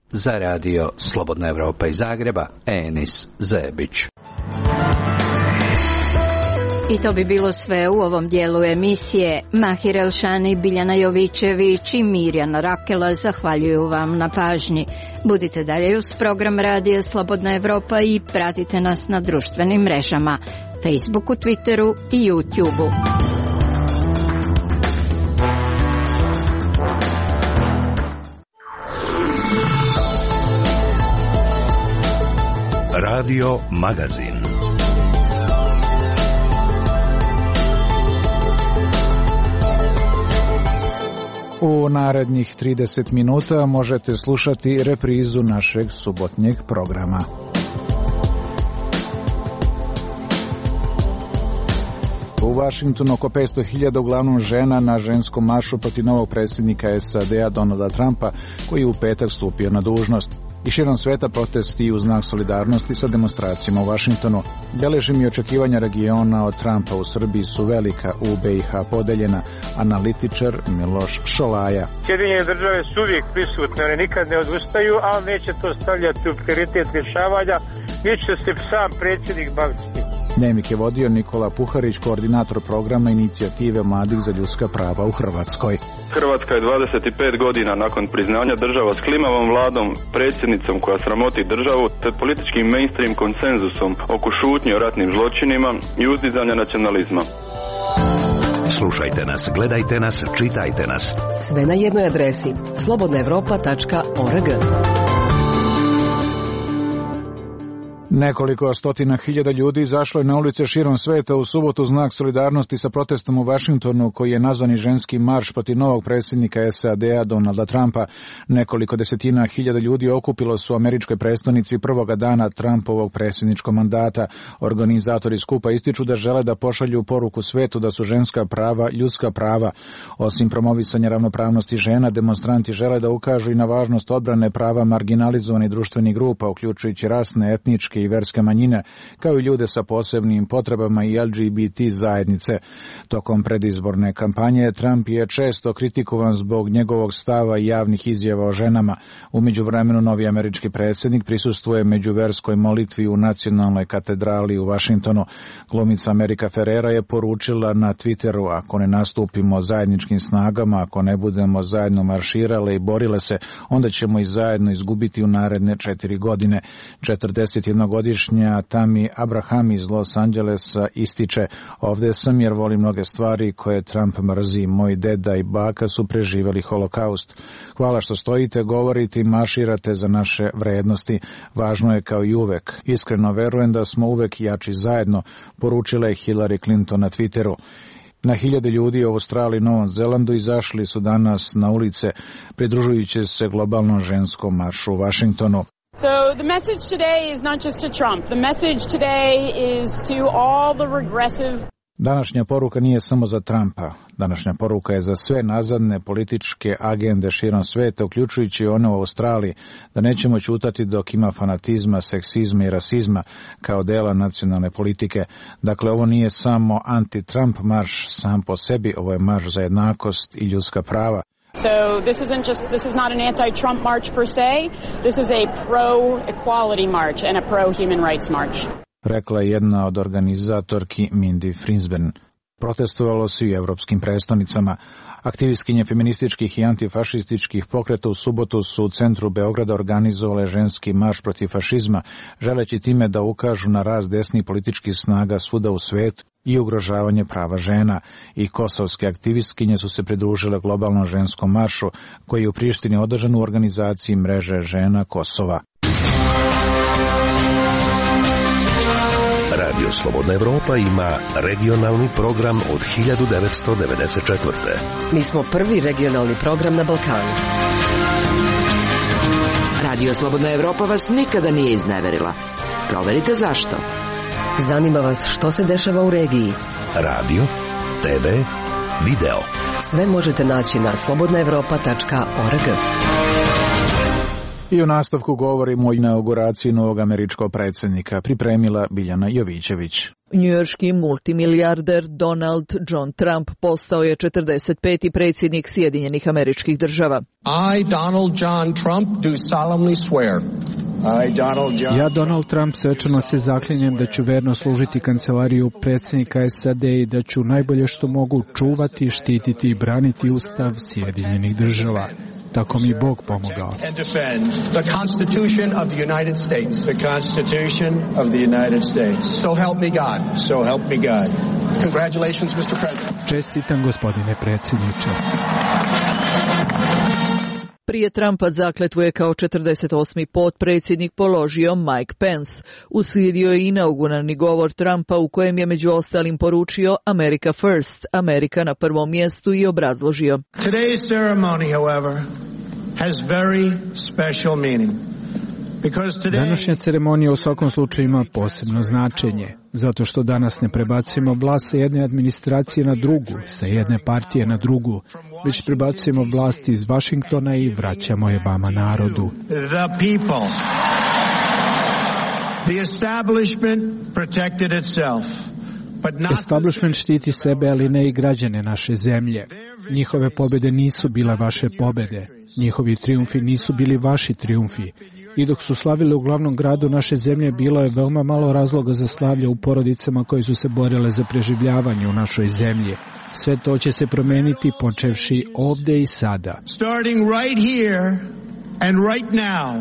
Za radio Slobodna Evropa iz Zagreba, Enis Zebić. I to bi bilo sve u ovom dijelu emisije. Mahir Elšani, Biljana Jovićević i Mirjana Rakela zahvaljuju vam na pažnji. Budite dalje uz program Radija Slobodna Evropa i pratite nas na društvenim mrežama, Facebooku, Twitteru i YouTubeu. Radio Magazin. U narednih 30 minuta možete slušati reprizu našeg subotnjeg programa. U Vašingtonu oko 500.000 uglavnom žena na ženskom maršu protiv novog predsjednika SAD-a Donalda Trumpa, koji je u petak stupio na dužnost. I širom sveta protesti u znak solidarnosti sa demonstracijama u Vašingtonu. Beležim i očekivanja regiona od Trumpa u Srbiji su velika, u BiH podeljena. Analitičar Miloš Šolaja. Sjedinjene države su uvijek prisutne, one nikad ne odustaju, ali neće to stavljati u prioritet rješavanja, već će se sam predsjednik baviti. Dnevnik je vodio Nikola Puharić, koordinator programa Inicijative mladih za ljudska prava u Hrvatskoj. Hrvatska je 25 godina nakon priznanja država s klimavom vladom, predsjednicom koja sramoti državu, te političkim mainstream konsenzusom oko šutnje o ratnim zločinima i uzdizanja nacionalizma. Slušajte nas, gledajte nas, čitajte nas. Sve na jednoj adresi slobodnaevropa.org. Nekoliko stotina hiljada ljudi izašlo je na ulice širom sveta u subotu znak solidarnosti sa protestom u Vašingtonu, koji je nazvani ženski marš protiv novog predsjednika SAD-a Donalda Trumpa. Nekoliko desetina hiljada ljudi okupilo su u američkoj prestonici prvoga dana Trumpovog predsjedničkog mandata. Organizatori skupa ističu da žele da pošalju poruku svetu da su ženska prava ljudska prava. Osim promovisanja ravnopravnosti žena, demonstranti žele da ukažu i na važnost odbrane prava marginalizovanih društvenih grupa, uključujući rasne, etničke i verske manjine, kao i ljude sa posebnim potrebama i LGBT zajednice. Tokom predizborne kampanje Trump je često kritikovan zbog njegovog stava i javnih izjava o ženama. U međuvremenu novi američki predsjednik prisustvuje međuverskoj molitvi u nacionalnoj katedrali u Vašingtonu. Glumica Amerika Ferrera je poručila na Twitteru: ako ne nastupimo zajedničkim snagama, ako ne budemo zajedno marširale i borile se, onda ćemo i zajedno izgubiti u naredne 4 godine. 41-godišnja Tammy Abraham iz Los Angelesa ističe: ovdje sam jer volim mnoge stvari koje Trump mrzi. Moj deda i baka su preživjeli holokaust. Hvala što stojite, govorite i marširate za naše vrednosti. Važno je kao i uvek. Iskreno verujem da smo uvek jači zajedno, poručila je Hillary Clinton na Twitteru. Na hiljade ljudi u Australiji i Novom Zelandu izašli su danas na ulice, pridružujući se globalnom ženskom maršu u Vašingtonu. So the message today is not just to Trump. The message today is to all the regressive. Današnja poruka nije samo za Trumpa. Današnja poruka je za sve nazadne političke agende širom sveta, uključujući one u Australiji, da nećemo ćutati dok ima fanatizma, seksizma i rasizma kao dela nacionalne politike. Dakle, ovo nije samo anti-Trump marš sam po sebi, ovo je marš za jednakost i ljudska prava. So this is not an anti-Trump march per se. This is a pro-equality march and a pro-human rights march. Rekla je jedna od organizatorki Mindy Frinsben. Protestovalo se i u evropskim prestonicama. Aktivistkinje feminističkih i antifašističkih pokreta u subotu su u centru Beograda organizovale ženski marš protiv fašizma, želeći time da ukažu na rast desnih političkih snaga svuda u svetu i ugrožavanje prava žena. I kosovske aktivistkinje su se pridružile globalnom ženskom maršu, koji je u Prištini održan u organizaciji mreže žena Kosova. Radio Slobodna Evropa ima regionalni program od 1994. Mi smo prvi regionalni program na Balkanu. Radio Slobodna Evropa vas nikada nije izneverila. Proverite zašto. Zanima vas što se dešava u regiji. Radio, TV, video. Sve možete naći na slobodnaevropa.org. I u nastavku govorimo o inauguraciji novog američkog predsjednika, pripremila Biljana Jovićević. Njujorški multimilijarder Donald John Trump postao je 45. predsjednik Sjedinjenih Američkih Država. I, Donald John Trump, do solemnly swear. Ja, Donald Trump, svečano se zaklinjem da ću verno služiti kancelariju predsjednika SAD i da ću najbolje što mogu čuvati, štititi i braniti Ustav Sjedinjenih Država. Tako mi Bog pomogao. Čestitam, gospodine predsjedniče. Prije Trumpa zakletvu je kao 48. potpredsjednik položio Mike Pence. Uslijedio je inauguralni govor Trumpa u kojem je među ostalim poručio America First, Amerika na prvom mjestu, i obrazložio. Today's ceremony, however, has very special meaning. Današnja ceremonija u svakom slučaju ima posebno značenje, zato što danas ne prebacujemo vlast sa jedne administracije na drugu, sa jedne partije na drugu, već prebacujemo vlast iz Vašingtona i vraćamo je vama, narodu. The people. The establishment protected itself. Establishment štiti sebe, ali ne i građane naše zemlje. Njihove pobjede nisu bile vaše pobjede. Njihovi trijumfi nisu bili vaši trijumfi. I dok su slavili u glavnom gradu naše zemlje, bilo je veoma malo razloga za slavlje u porodicama koje su se borile za preživljavanje u našoj zemlji. Sve to će se promeniti počevši ovdje i sada. Starting right here and right now,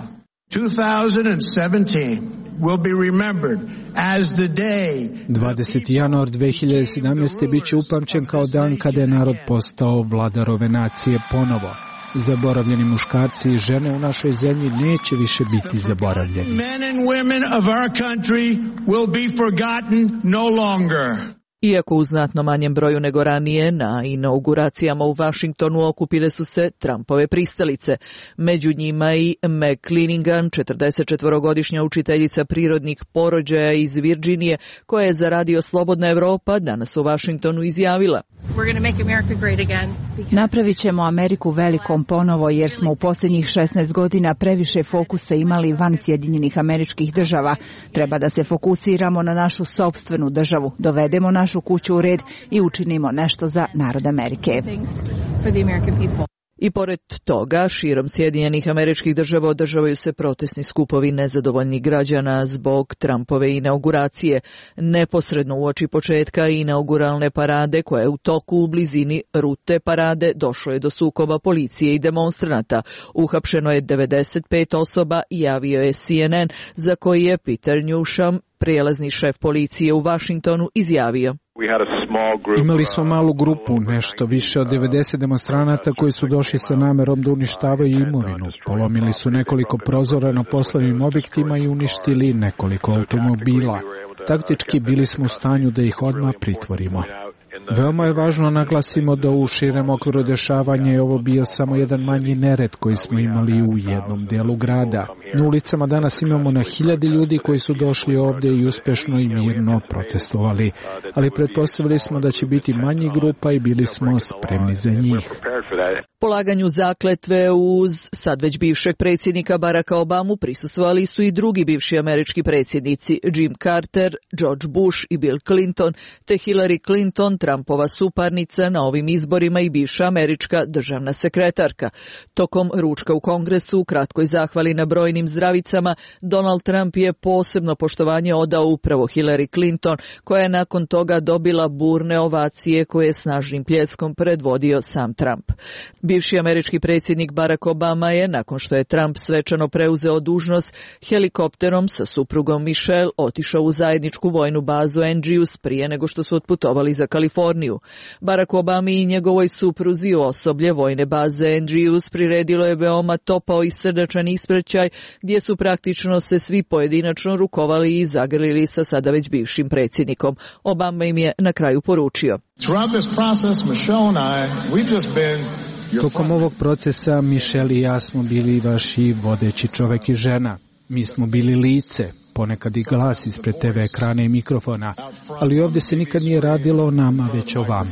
2017 will be remembered as the day. 20. januar 2017. bit će upamćen kao dan kada je narod postao vladar ove nacije ponovo. Zaboravljeni muškarci i žene u našoj zemlji neće više biti zaboravljeni. Men and women of our country will be forgotten no longer. Iako u znatno manjem broju nego ranije, na inauguracijama u Vašingtonu okupile su se Trumpove pristalice. Među njima i Meg Cleaningham, 44-godišnja učiteljica prirodnih porođaja iz Virginije, koja je za radio Slobodna Evropa danas u Vašingtonu izjavila. Napravit ćemo Ameriku velikom ponovo, jer smo u posljednjih 16 godina previše fokusa imali van Sjedinjenih Američkih Država. Treba da se fokusiramo na našu sopstvenu državu, dovedemo našu kuću u red i učinimo nešto za narod Amerike. I pored toga, širom Sjedinjenih Američkih Država održavaju se protestni skupovi nezadovoljnih građana zbog Trumpove inauguracije. Neposredno uoči početka inauguralne parade, koja je u toku u blizini rute parade, došlo je do sukoba policije i demonstranata. Uhapšeno je 95 osoba, javio je CNN, za koji je Peter Newsham, prijelazni šef policije u Vašingtonu, izjavio. Imali smo malu grupu, nešto više od 90 demonstranata koji su došli sa namerom da uništavaju imovinu. Polomili su nekoliko prozora na poslovnim objektima i uništili nekoliko automobila. Taktički bili smo u stanju da ih odmah pritvorimo. Veoma je važno naglasimo da u širem okviru dešavanja je ovo bio samo jedan manji nered koji smo imali u jednom delu grada. Na ulicama danas imamo na hiljade ljudi koji su došli ovdje i uspješno i mirno protestovali, ali pretpostavili smo da će biti manji grupa i bili smo spremni za njih. Polaganju zakletve uz sad već bivšeg predsjednika Baracka Obamu prisustvovali su i drugi bivši američki predsjednici, Jim Carter, George Bush i Bill Clinton, te Hillary Clinton, Trumpova suparnica na ovim izborima i bivša američka državna sekretarka. Tokom ručka u Kongresu, u kratkoj zahvali na brojnim zdravicama, Donald Trump je posebno poštovanje odao upravo Hillary Clinton, koja je nakon toga dobila burne ovacije koje je snažnim pljeskom predvodio sam Trump. Bivši američki predsjednik Barack Obama je, nakon što je Trump svečano preuzeo dužnost, helikopterom sa suprugom Michelle otišao u zajedničku vojnu bazu Andrews prije nego što su otputovali za Kaliforniju. Barack Obama i njegovoj supruzi osoblje vojne baze Andrews priredilo je veoma topao i srdačan ispraćaj, gdje su praktično se svi pojedinačno rukovali i zagrlili sa sada već bivšim predsjednikom. Obama im je na kraju poručio. Tokom ovog procesa Michelle i ja smo bili vaši vodeći čovjek i žena. Mi smo bili lice, ponekad i glas ispred TV ekrana i mikrofona, ali ovdje se nikad nije radilo o nama, već o vama.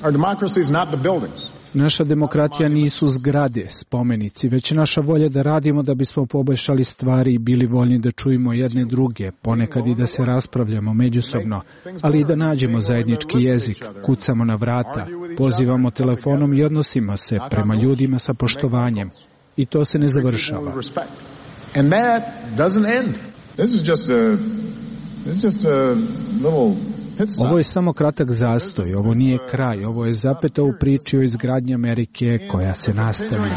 Our democracy is not the buildings. Naša demokratija nisu zgrade, spomenici, već naša volja da radimo da bismo poboljšali stvari i bili voljni da čujemo jedne druge, ponekad i da se raspravljamo međusobno, ali i da nađemo zajednički jezik, kucamo na vrata, pozivamo telefonom i odnosimo se prema ljudima sa poštovanjem. I to se ne završava. And that doesn't end. This is just a little. Ovo je samo kratak zastoj, ovo nije kraj, ovo je zapeta u priči o izgradnji Amerike koja se nastavlja.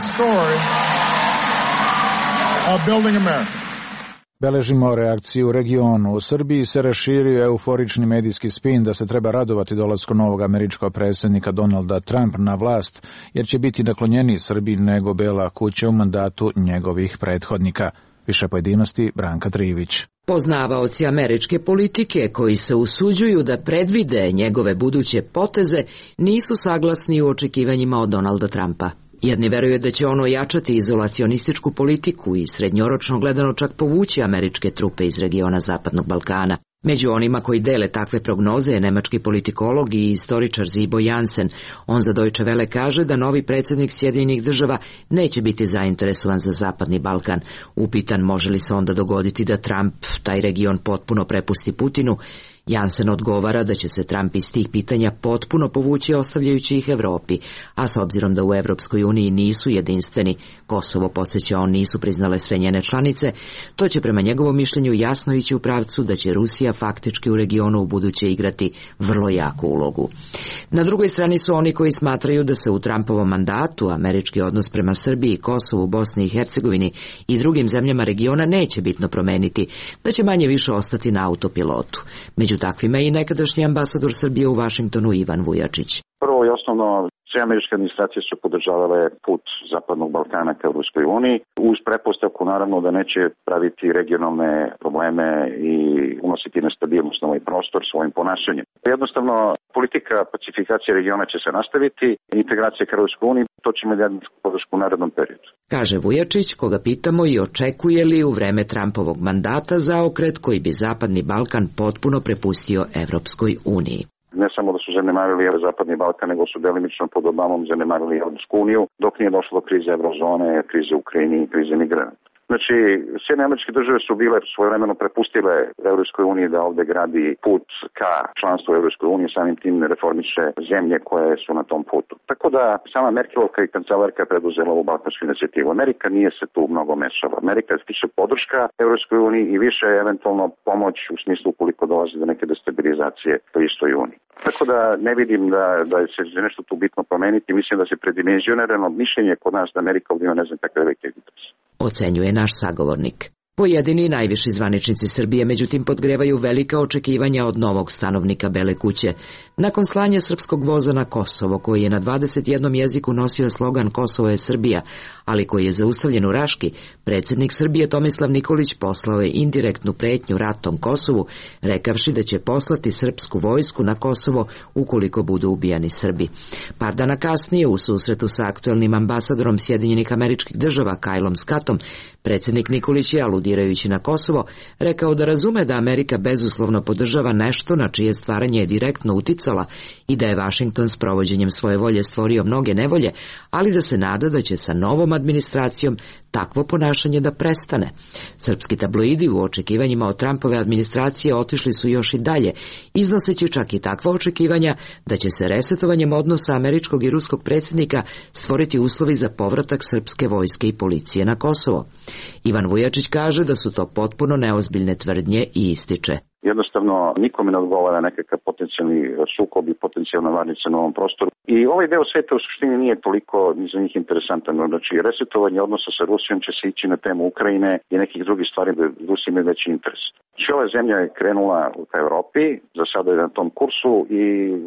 Beležimo reakciju u regionu. U Srbiji se raširio euforični medijski spin da se treba radovati dolaskom novog američkog predsjednika Donalda Trumpa na vlast, jer će biti naklonjeniji Srbiji nego Bela kuća u mandatu njegovih prethodnika. Više pojedinosti, Branka Trivić. Poznavaoci američke politike koji se usuđuju da predvide njegove buduće poteze nisu saglasni u očekivanjima od Donalda Trumpa. Jedni veruju da će on ojačati izolacionističku politiku i srednjoročno gledano čak povući američke trupe iz regiona Zapadnog Balkana. Među onima koji dele takve prognoze je nemački politikolog i istoričar Zibo Jansen. On za Deutsche Welle kaže da novi predsjednik Sjedinjenih Država neće biti zainteresovan za Zapadni Balkan. Upitan može li se onda dogoditi da Trump taj region potpuno prepusti Putinu, Jansen odgovara da će se Trump iz tih pitanja potpuno povući ostavljajući ih Evropi, a s obzirom da u Evropskoj uniji nisu jedinstveni, Kosovo, podsjeća on, nisu priznale sve njene članice, to će prema njegovom mišljenju jasno ići u pravcu da će Rusija faktički u regionu u buduće igrati vrlo jaku ulogu. Na drugoj strani su oni koji smatraju da se u Trumpovom mandatu američki odnos prema Srbiji, Kosovu, Bosni i Hercegovini i drugim zemljama regiona neće bitno promeniti, da će manje više ostati na autopilotu. Među takvima i nekadašnji ambasador Srbije u Vašingtonu Ivan Vujačić. Prvo i osnovno, sve američke administracije su podržavale put Zapadnog Balkana ka Ruskoj uniji, uz pretpostavku naravno da neće praviti regionalne probleme i unositi nestabilnost na ovaj prostor svojim ponašanjem. Jednostavno, politika pacifikacije regiona će se nastaviti, integracija ka Ruskoj uniji, to će imati jednu podršku u narednom periodu. Kaže Vujačić, koga pitamo i očekuje li u vreme Trumpovog mandata zaokret koji bi Zapadni Balkan potpuno prepustio Evropskoj uniji. Ne samo da su zanemarili Zapadni Balkan, nego su delimično pod Obamom zanemarili Evropsku uniju, dok nije došlo do krize Eurozone, krize u Ukrajini i krize migranata. Znači, Sjedinjene Američke Države su bile svojevremeno prepustile Evropskoj uniji da ovde gradi put ka članstvu Evropskoj uniji, samim tim reformiše zemlje koje su na tom putu. Tako da sama Merkelovka i kancelarka je preduzela ovu balkansku inicijativu. Amerika nije se tu mnogo mešala. Amerika je više podrška Evropskoj uniji i više eventualno pomoć u smislu koliko dolazi do neke destabilizacije po istoj uniji. Tako da ne vidim da se nešto tu bitno promeniti. Mislim da se predimenzionirano mišljenje kod nas da Amerika ovdje ima ne znam kakve velike interese. Ocenjuje naš sagovornik. Pojedini najviši zvaničnici Srbije međutim podgrevaju velika očekivanja od novog stanovnika Bele kuće. Nakon slanja srpskog voza na Kosovo, koji je na 21 jeziku nosio slogan Kosovo je Srbija, ali koji je zaustavljen u Raški, predsjednik Srbije Tomislav Nikolić poslao je indirektnu pretnju ratom Kosovu, rekavši da će poslati srpsku vojsku na Kosovo ukoliko budu ubijani Srbi. Par dana kasnije, u susretu sa aktuelnim ambasadorom Sjedinjenih Američkih Država Kylom Scottom, predsjednik Nikolić je, aludirajući na Kosovo, rekao da razume da Amerika bezuslovno podržava nešto na čije stvaranje je direktno uticala i da je Vašington s provođenjem svoje volje stvorio mnoge nevolje, ali da se nada da će sa novom administracijom takvo ponašanje da prestane. Srpski tabloidi u očekivanjima od Trumpove administracije otišli su još i dalje, iznoseći čak i takva očekivanja da će se resetovanjem odnosa američkog i ruskog predsjednika stvoriti uslovi za povratak srpske vojske i policije na Kosovo. Ivan Vujačić kaže da su to potpuno neozbiljne tvrdnje i ističe: jednostavno nikome ne odgovara nekakav potencijalni sukob i potencijalna varnica na ovom prostoru. I ovaj deo sveta u suštini nije toliko ni za njih interesantan. Znači, resetovanje odnosa sa Rusijom će se ići na temu Ukrajine i nekih drugih stvari da Rusija ima veći interes. Znači, ova zemlja je krenula ka Evropi, za sada je na tom kursu i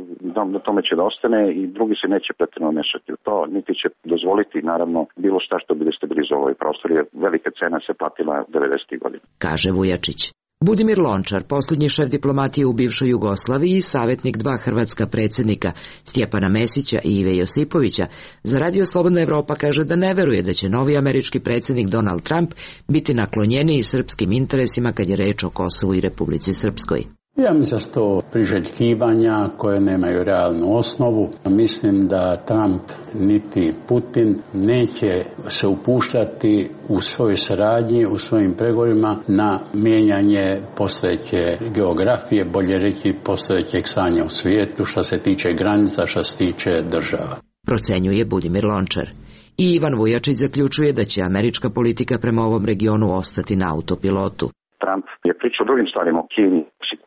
na tome će da ostane i drugi se neće pretjerano mešati u to, niti će dozvoliti, naravno, bilo šta što bi destabilizovalo ovaj prostor, jer velika cena se platila 90. godina. Kaže Vujačić. Budimir Lončar, posljednji šef diplomatije u bivšoj Jugoslaviji i savjetnik dva hrvatska predsjednika, Stjepana Mesića i Ive Josipovića, za Radio Slobodna Evropa kaže da ne veruje da će novi američki predsjednik Donald Trump biti naklonjeniji srpskim interesima kad je reč o Kosovu i Republici Srpskoj. Ja mislim da su to priželjkivanja koje nemaju realnu osnovu. Mislim da Trump niti Putin neće se upuštati u svojoj saradnji, u svojim pregovorima na mijenjanje postojeće geografije, bolje reći postojećeg stanja u svijetu što se tiče granica, što se tiče država. Procenjuje Budimir Lončar. I Ivan Vujačić zaključuje da će američka politika prema ovom regionu ostati na autopilotu. Trump je pričao o drugim stvarima, o Kini,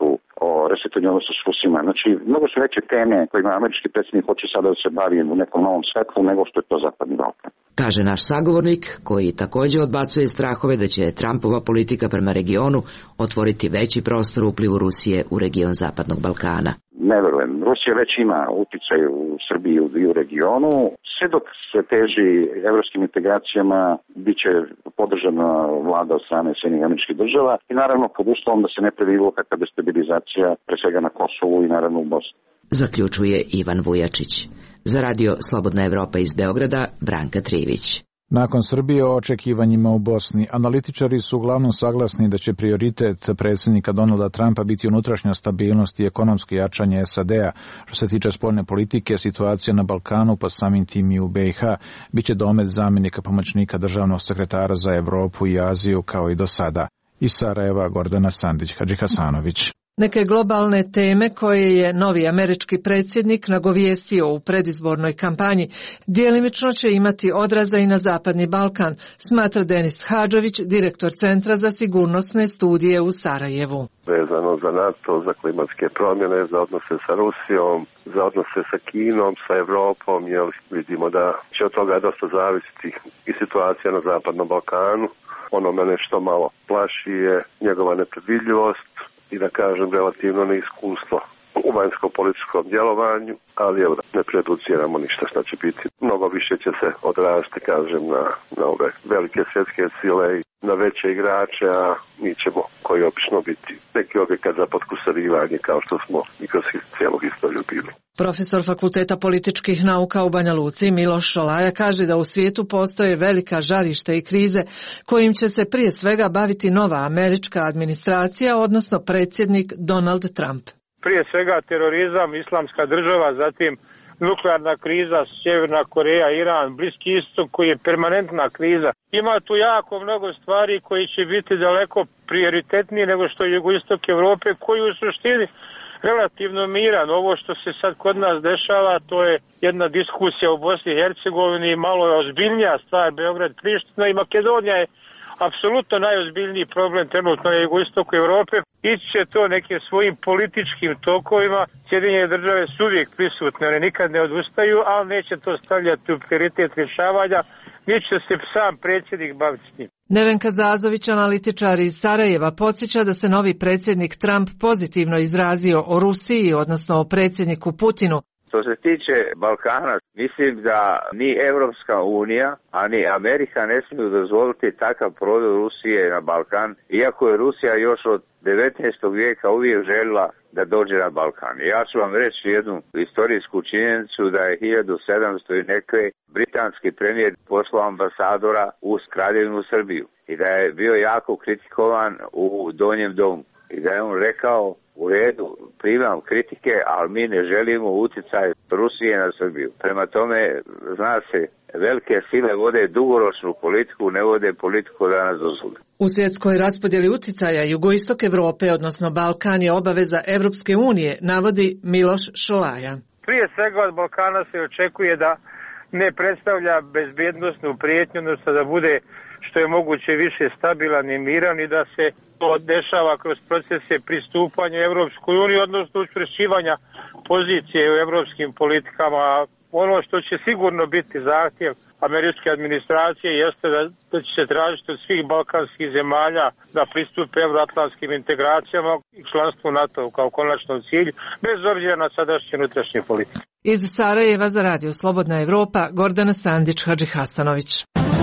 o resetanju odnosa s Rusima. Znači, mnogo su veće teme kojima američki predsjednik hoće sada da se bavi u nekom novom svetlu nego što je to Zapadni Balkan. Kaže naš sagovornik, koji također odbacuje strahove da će Trumpova politika prema regionu otvoriti veći prostor uplivu Rusije u region Zapadnog Balkana. Ne verujem. Rusija već ima uticaj u Srbiji i u regionu. Sve dok se teži evropskim integracijama, bit će podržana vlada od strane Sjedinjenih Američkih Država i naravno pod uslovom da se ne previ bilo kakva destabilizacija, pre svega na Kosovu i naravno u Bosni. Zaključuje Ivan Vujačić. Za radio Slobodna Evropa iz Beograda, Branka Trivić. Nakon Srbije o očekivanjima u Bosni, analitičari su uglavnom saglasni da će prioritet predsjednika Donalda Trumpa biti unutrašnja stabilnost i ekonomsko jačanje SAD-a. Što se tiče spoljne politike, situacija na Balkanu, pa samim tim i u BiH, bit će domet zamjenika pomoćnika državnog sekretara za Evropu i Aziju kao i do sada. Iz Sarajeva, Gordana Sandić-Hadžihasanović. Neke globalne teme koje je novi američki predsjednik nagovijestio u predizbornoj kampanji djelimično će imati odraza i na Zapadni Balkan, smatra Denis Hadžović, direktor Centra za sigurnosne studije u Sarajevu. Vezano za NATO, za klimatske promjene, za odnose sa Rusijom, za odnose sa Kinom, sa Evropom, jer vidimo da će od toga dosta zavisiti i situacija na Zapadnom Balkanu. Ono mene što malo plaši je njegova nepredvidljivost i da kažem relativno neiskustvo u vanjsko-političkom djelovanju, ali evo ne prejudiciramo ništa što će biti. Mnogo više će se odraziti, kažem, na ove velike svjetske sile i na veće igrače, a mi ćemo, koji obično biti, neki objekat za potkusarivanje kao što smo i kroz cijelu historiju bili. Profesor Fakulteta političkih nauka u Banja Luci Miloš Šolaja kaže da u svijetu postoje velika žarišta i krize kojim će se prije svega baviti nova američka administracija, odnosno predsjednik Donald Trump. Prije svega terorizam, islamska država, zatim nuklearna kriza, Sjeverna Koreja, Iran, Bliski istok koji je permanentna kriza. Ima tu jako mnogo stvari koji će biti daleko prioritetniji nego što je jugoistok Europe, koji u suštini relativno miran. Ovo što se sad kod nas dešava, to je jedna diskusija u Bosni i Hercegovini, malo je ozbiljnija stvar, Beograd, Priština i Makedonija je apsolutno najozbiljniji problem trenutno na jugoistoku Europe. Ići će to nekim svojim političkim tokovima. Sjedinjene države su uvijek prisutne, one nikad ne odustaju, ali neće to stavljati u prioritet rješavanja, niti će se sam predsjednik baviti s njim. Nevenka Zazović, analitičar iz Sarajeva, podsjeća da se novi predsjednik Trump pozitivno izrazio o Rusiji, odnosno o predsjedniku Putinu. Što se tiče Balkana, mislim da ni Evropska unija, a ni Amerika ne smiju dozvoliti takav prodor Rusije na Balkan, iako je Rusija još od 19. vijeka uvijek željela da dođe na Balkan. Ja ću vam reći jednu istorijsku činjenicu da je 1700 i neke britanski premijer poslao ambasadora u Kraljevinu Srbiju i da je bio jako kritikovan u Donjem domu i da je on rekao: u redu, primam kritike, ali mi ne želimo utjecaj Rusije na Srbiju. Prema tome, zna se, velike sile vode dugoročnu politiku, ne vode politiku da nas dosude. U svjetskoj raspodjeli utjecaja jugoistok Europe, odnosno Balkan, je obaveza Evropske unije, navodi Miloš Šolaja. Prije svega od Balkana se očekuje da ne predstavlja bezbjednosnu prijetnju, odnosno da bude što je moguće više stabilan i miran i da se to dešava kroz procese pristupanja Evropskoj uniji, odnosno učvršćivanja pozicije u evropskim politikama. Ono što će sigurno biti zahtjev američke administracije jeste da će se tražiti od svih balkanskih zemalja da pristupe euroatlantskim integracijama i članstvu NATO kao konačnom cilju, bez obzira na sadašnje unutrašnje politike. Iz Sarajeva za radio Slobodna Evropa, Gordana Sandić-Hadžihasanović.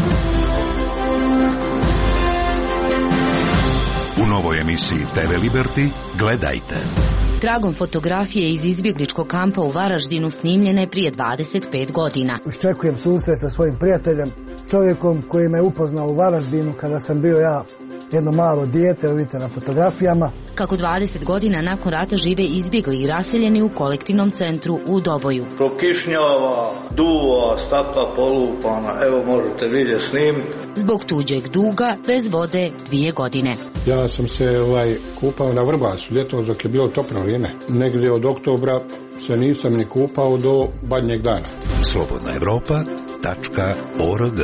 U novoj emisiji TV Liberty gledajte. Tragom fotografije iz izbjegličkog kampa u Varaždinu snimljene prije 25 godina. Iščekujem susret sa svojim prijateljem, čovjekom koji me upoznao u Varaždinu kada sam bio ja jedno malo dijete, vidite na fotografijama. Kako 20 godina nakon rata žive izbjegli i raseljeni u kolektivnom centru u Doboju. Prokišnjava, duva, stakla polupana, evo možete vidjeti snimiti. Zbog tuđeg duga, bez vode 2 godine. Ja sam se kupao na Vrbasu ljetom dok je bilo toplo vrijeme. Negdje od oktobra se nisam ni kupao do badnjeg dana. slobodnaevropa.org.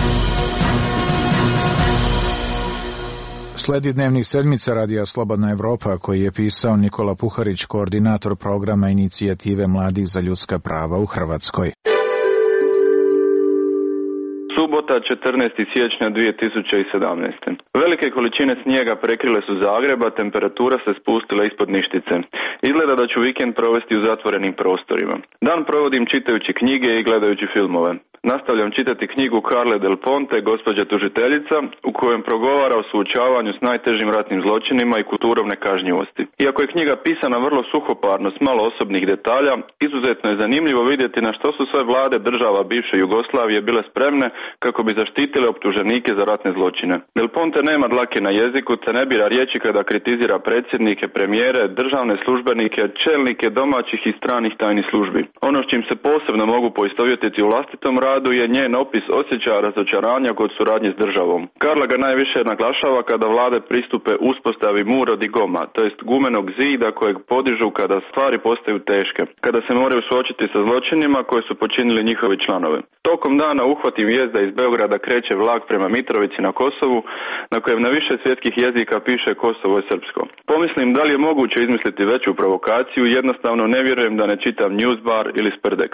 Sledi dnevnih sedmica radija Slobodna Evropa koji je pisao Nikola Puharić, koordinator programa inicijative Mladih za ljudska prava u Hrvatskoj. Subota 14. siječnja 2017. Velike količine snijega prekrile su Zagreb, a temperatura se spustila ispod ništice. Izgleda da ću vikend provesti u zatvorenim prostorima. Dan provodim čitajući knjige i gledajući filmove. Nastavljam čitati knjigu Carle Del Ponte, Gospođa tužiteljica, u kojem progovara o suočavanju s najtežim ratnim zločinima i kulturom nekažnjivosti. Iako je knjiga pisana vrlo suhoparno s malo osobnih detalja, izuzetno je zanimljivo vidjeti na što su sve vlade država bivše Jugoslavije bile spremne kako bi zaštitile optuženike za ratne zločine. Del Ponte nema dlake na jeziku, te ne bira riječi kada kritizira predsjednike, premijere, državne službenike, čelnike domaćih i stranih tajnih službi. Ono s čim se posebno mogu poistovjetiti u vlastitom radu je njen opis osjećaja razočaranja kod suradnje s državom. Carla ga najviše naglašava kada vlade pristupe uspostavi muro di goma, to jest gumenog zida kojeg podižu kada stvari postaju teške, kada se moraju suočiti sa zločinima koje su počinili njihovi članovi. Tokom dana uhvatim vijest da iz Beograda kreće vlak prema Mitrovici na Kosovu, na kojem na više svjetskih jezika piše Kosovo je srpsko. Pomislim da li je moguće izmisliti veću provokaciju i jednostavno ne vjerujem da ne čitam Newsbar ili Sprdex.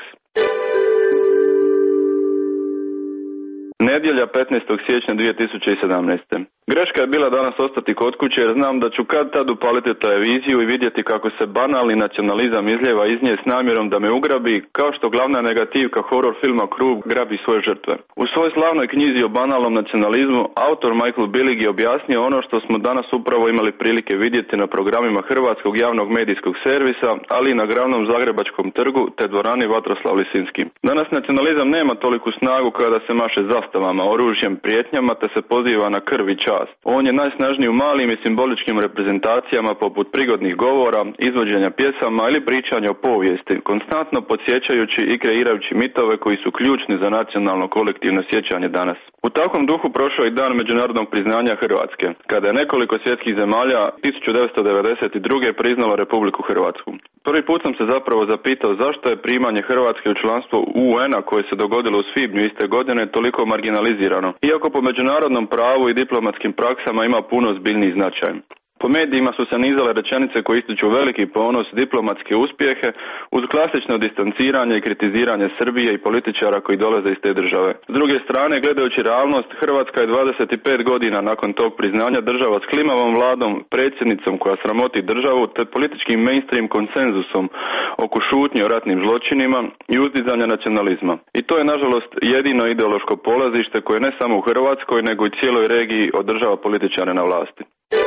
Nedjelja 15. siječnja 2017. Greška je bila danas ostati kod kuće jer znam da ću kad tad upaliti televiziju i vidjeti kako se banalni nacionalizam izljeva iz nje s namjerom da me ugrabi, kao što glavna negativka horror filma Krug grabi svoje žrtve. U svojoj slavnoj knjizi o banalnom nacionalizmu autor Michael Billig je objasnio ono što smo danas upravo imali prilike vidjeti na programima Hrvatskog javnog medijskog servisa, ali i na glavnom Zagrebačkom trgu te dvorani Vatroslav Lisinski. Danas nacionalizam nema toliku snagu kada se maše zastavama, oružjem, prijetnjama te se poziva na krv i čast. On je najsnažniji u malim i simboličkim reprezentacijama poput prigodnih govora, izvođenja pjesama ili pričanja o povijesti, konstantno podsjećajući i kreirajući mitove koji su ključni za nacionalno kolektivno sjećanje danas. U takvom duhu prošao i dan međunarodnog priznanja Hrvatske, kada je nekoliko svjetskih zemalja 1992. priznalo Republiku Hrvatsku. Prvi put sam se zapravo zapitao zašto je primanje Hrvatske u članstvo UN-a koje se dogodilo u svibnju iste godine toliko marginalizirano, iako po međunarodnom pravu i diplomatskim praksama ima puno zbiljniji značaj. Po medijima su se nizale rečenice koje ističu veliki ponos, diplomatske uspjehe, uz klasično distanciranje i kritiziranje Srbije i političara koji dolaze iz te države. S druge strane, gledajući realnost, Hrvatska je 25 godina nakon tog priznanja država s klimavom vladom, predsjednicom koja sramoti državu, te političkim mainstream konsenzusom oko šutnje o ratnim zločinima i uzdizanja nacionalizma. I to je, nažalost, jedino ideološko polazište koje ne samo u Hrvatskoj, nego i cijeloj regiji održava političare na vlasti.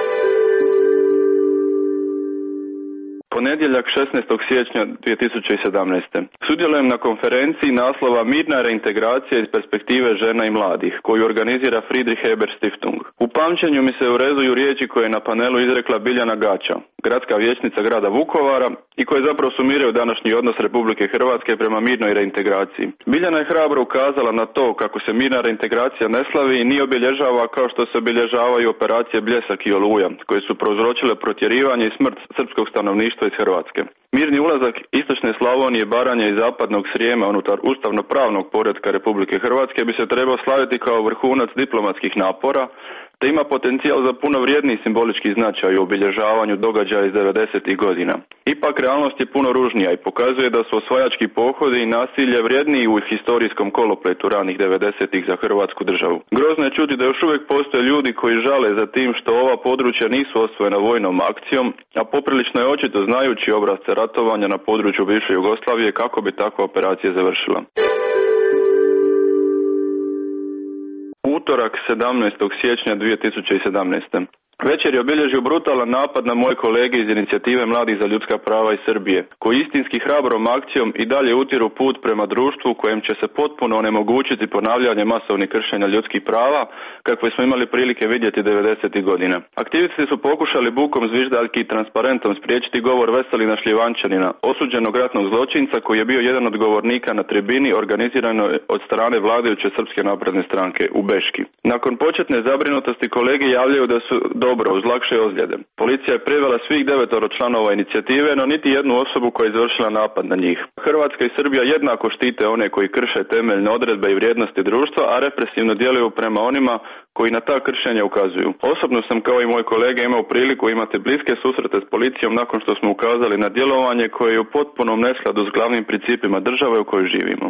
Ponedjeljak 16. siječnja 2017. Sudjelujem na konferenciji naslova Mirna reintegracija iz perspektive žena i mladih, koju organizira Friedrich Heber Stiftung. U pamćenju mi se urezuju riječi koje je na panelu izrekla Biljana Gaća, gradska vijećnica grada Vukovara, i koje zapravo sumiraju današnji odnos Republike Hrvatske prema mirnoj reintegraciji. Biljana je hrabro ukazala na to kako se mirna reintegracija ne slavi ni obilježava kao što se obilježavaju operacije Bljesak i Oluja, koje su prouzročile protjerivanje i smrt srpskog stanovništva iz Hrvatske. Mirni ulazak istočne Slavonije, Baranje i zapadnog Srijema unutar ustavno-pravnog poretka Republike Hrvatske bi se trebao slaviti kao vrhunac diplomatskih napora, te ima potencijal za puno vrijedniji simbolički značaj u obilježavanju događaja iz 90. godina. Ipak realnost je puno ružnija i pokazuje da su osvajački pohodi i nasilje vrijedniji u historijskom kolopletu ranih 90. za Hrvatsku državu. Grozno je čuti da još uvijek postoje ljudi koji žale za tim što ova područja nisu osvojena vojnom akcijom, a poprilično je očito znajući obrazce ratovanja na području bivše Jugoslavije kako bi takva operacija završila. Utorak 17. siječnja 2017. Večer je obilježio brutalan napad na moje kolege iz inicijative Mladih za ljudska prava iz Srbije, koji istinski hrabrom akcijom i dalje utiru put prema društvu kojem će se potpuno onemogućiti ponavljanje masovnih kršenja ljudskih prava, kakve smo imali prilike vidjeti 90. godina. Aktivisti su pokušali bukom, zviždaljki i transparentom spriječiti govor Veselina Šljivančanina, osuđenog ratnog zločinca koji je bio jedan od govornika na tribini organizirano od strane vladajuće Srpske napredne stranke u Beški. Nakon početne zabrinutosti kolege javljaju da su dobro uz lakše ozljede. Policija je privela svih 9 članova inicijative, no niti jednu osobu koja je izvršila napad na njih. Hrvatska i Srbija jednako štite one koji krše temeljne odredbe i vrijednosti društva, a represivno djeluju prema onima koji na ta kršenja ukazuju. Osobno sam kao i moj kolega imao priliku imati bliske susrete s policijom nakon što smo ukazali na djelovanje koje je u potpunom neskladu s glavnim principima države u kojoj živimo.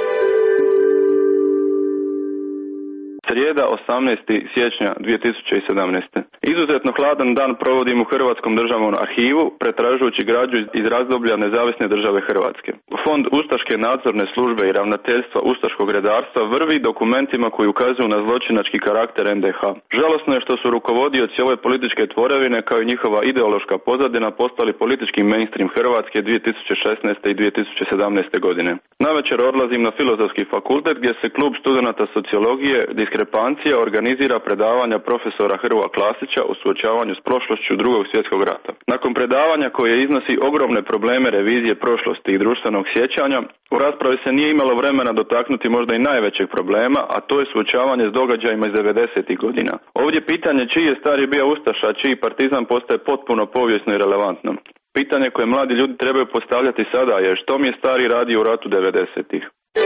Srijeda 18. siječnja 2017. Izuzetno hladan dan provodim u Hrvatskom državnom arhivu, pretražujući građu iz razdoblja nezavisne države Hrvatske. Fond Ustaške nadzorne službe i ravnateljstva Ustaškog redarstva vrvi dokumentima koji ukazuju na zločinački karakter NDH. Žalosno je što su rukovodioci ove političke tvorevine kao i njihova ideološka pozadina postali politički mainstream Hrvatske 2016. i 2017. godine. Navečer odlazim na Filozofski fakultet gdje se klub studenata sociologije diskrepancija organizira predavanja profesora Hrvoja Klasića o suočavanju s prošlošću Drugog svjetskog rata. Nakon predavanja koje iznosi ogromne probleme revizije prošlosti i društvenog sjećanja, u raspravi se nije imalo vremena dotaknuti možda i najvećeg problema, a to je suočavanje s događajima iz 90. godina. Ovdje pitanje čiji je stari bio ustaša, a čiji partizan postaje potpuno povijesno i relevantno. Pitanje koje mladi ljudi trebaju postavljati sada je što mi je stari radio u ratu 90-ih.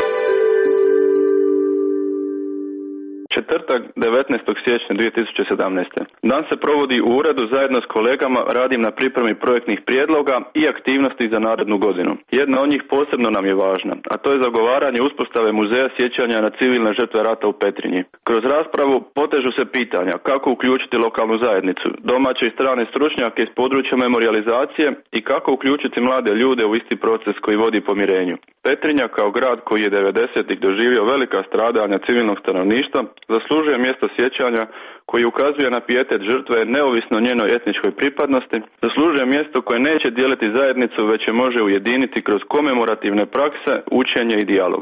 Četvrtak 19. siječnja 2017. Dan se provodi u uredu, zajedno s kolegama radim na pripremi projektnih prijedloga i aktivnosti za narednu godinu. Jedna od njih posebno nam je važna, a to je zagovaranje uspostave muzeja sjećanja na civilne žrtve rata u Petrinji. Kroz raspravu potežu se pitanja kako uključiti lokalnu zajednicu, domaće i strane stručnjake iz područja memorializacije i kako uključiti mlade ljude u isti proces koji vodi pomirenju. Petrinja kao grad koji je 90-ih doživio velika stradanja civilnog stanovništva zaslužuje mjesto sjećanja koji ukazuje na pijetet žrtve neovisno o njenoj etničkoj pripadnosti, zaslužuje mjesto koje neće dijeliti zajednicu već je može ujediniti kroz komemorativne prakse, učenje i dijalog.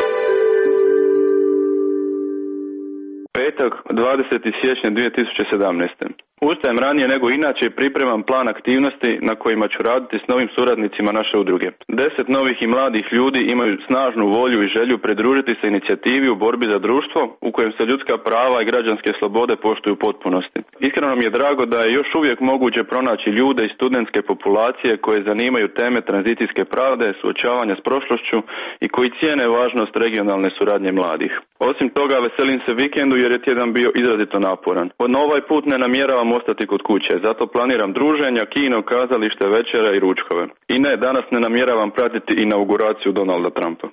Petak, 20. siječnja 2017. Ustajem ranije nego inače i pripremam plan aktivnosti na kojima ću raditi s novim suradnicima naše udruge. 10 novih i mladih ljudi imaju snažnu volju i želju pridružiti se inicijativi u borbi za društvo u kojem se ljudska prava i građanske slobode poštuju u potpunosti. Iskreno mi je drago da je još uvijek moguće pronaći ljude iz studentske populacije koje zanimaju teme tranzicijske pravde, suočavanja s prošlošću i koji cijene važnost regionalne suradnje mladih. Osim toga, veselim se vikendu jer je tjedan bio izrazito naporan. No ovaj put ne namjeravam ostati kod kuće, zato planiram druženja, kino, kazalište, večere i ručkove. I ne, danas ne namjeravam pratiti inauguraciju Donalda Trumpa.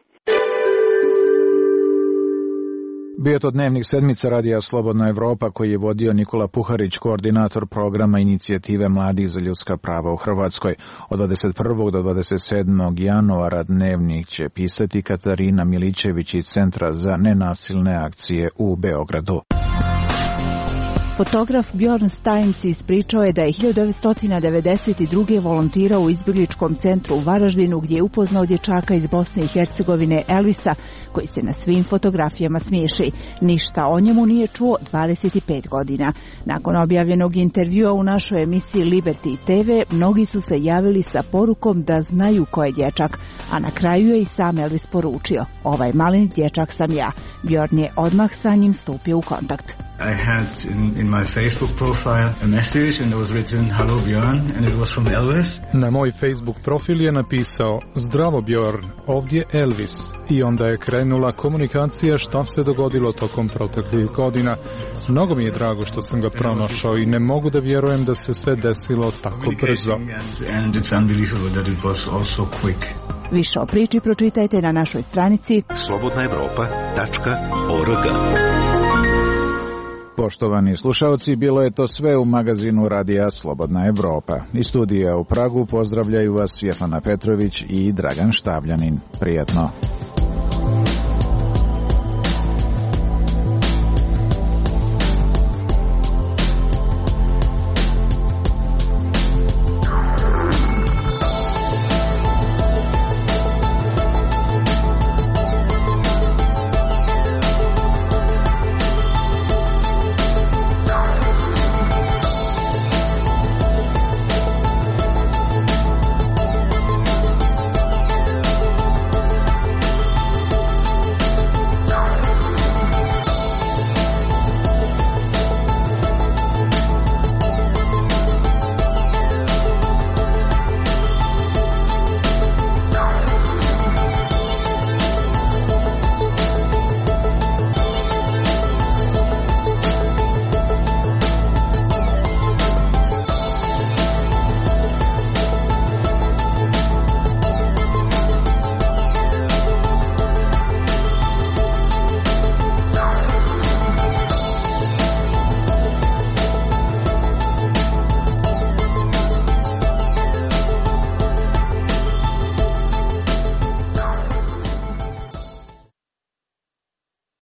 Bio je to dnevnik sedmice radija Slobodna Evropa koji je vodio Nikola Puharić, koordinator programa inicijative Mladih za ljudska prava u Hrvatskoj. Od 21. do 27. januara dnevnik će pisati Katarina Milićević iz Centra za nenasilne akcije u Beogradu. Fotograf Bjorn Steins ispričao je da je 1992. volontirao u izbjegličkom centru u Varaždinu gdje je upoznao dječaka iz Bosne i Hercegovine Elvisa koji se na svim fotografijama smiješi. Ništa o njemu nije čuo 25 godina. Nakon objavljenog intervjua u našoj emisiji Liberty TV, mnogi su se javili sa porukom da znaju ko je dječak, a na kraju je i sam Elvis poručio: ovaj maleni dječak sam ja. Bjorn je odmah sa njim stupio u kontakt. I had in my Facebook profile a message and it was written "Hello Bjorn" and it was from Elvis. Na moj Facebook profil je napisao: "Zdravo Bjorn, ovdje Elvis." I onda je krenula komunikacija šta se dogodilo tokom proteklih godina. Mnogo mi je drago što sam ga pronašao i ne mogu da vjerujem da se sve desilo tako brzo. And it's unbelievable that it was also quick. Više o priči pročitajte na našoj stranici slobodnaevropa.org. Poštovani slušalci, bilo je to sve u magazinu radija Slobodna Evropa. Iz studija u Pragu pozdravljaju vas Svjetlana Petrović i Dragan Štavljanin. Prijetno.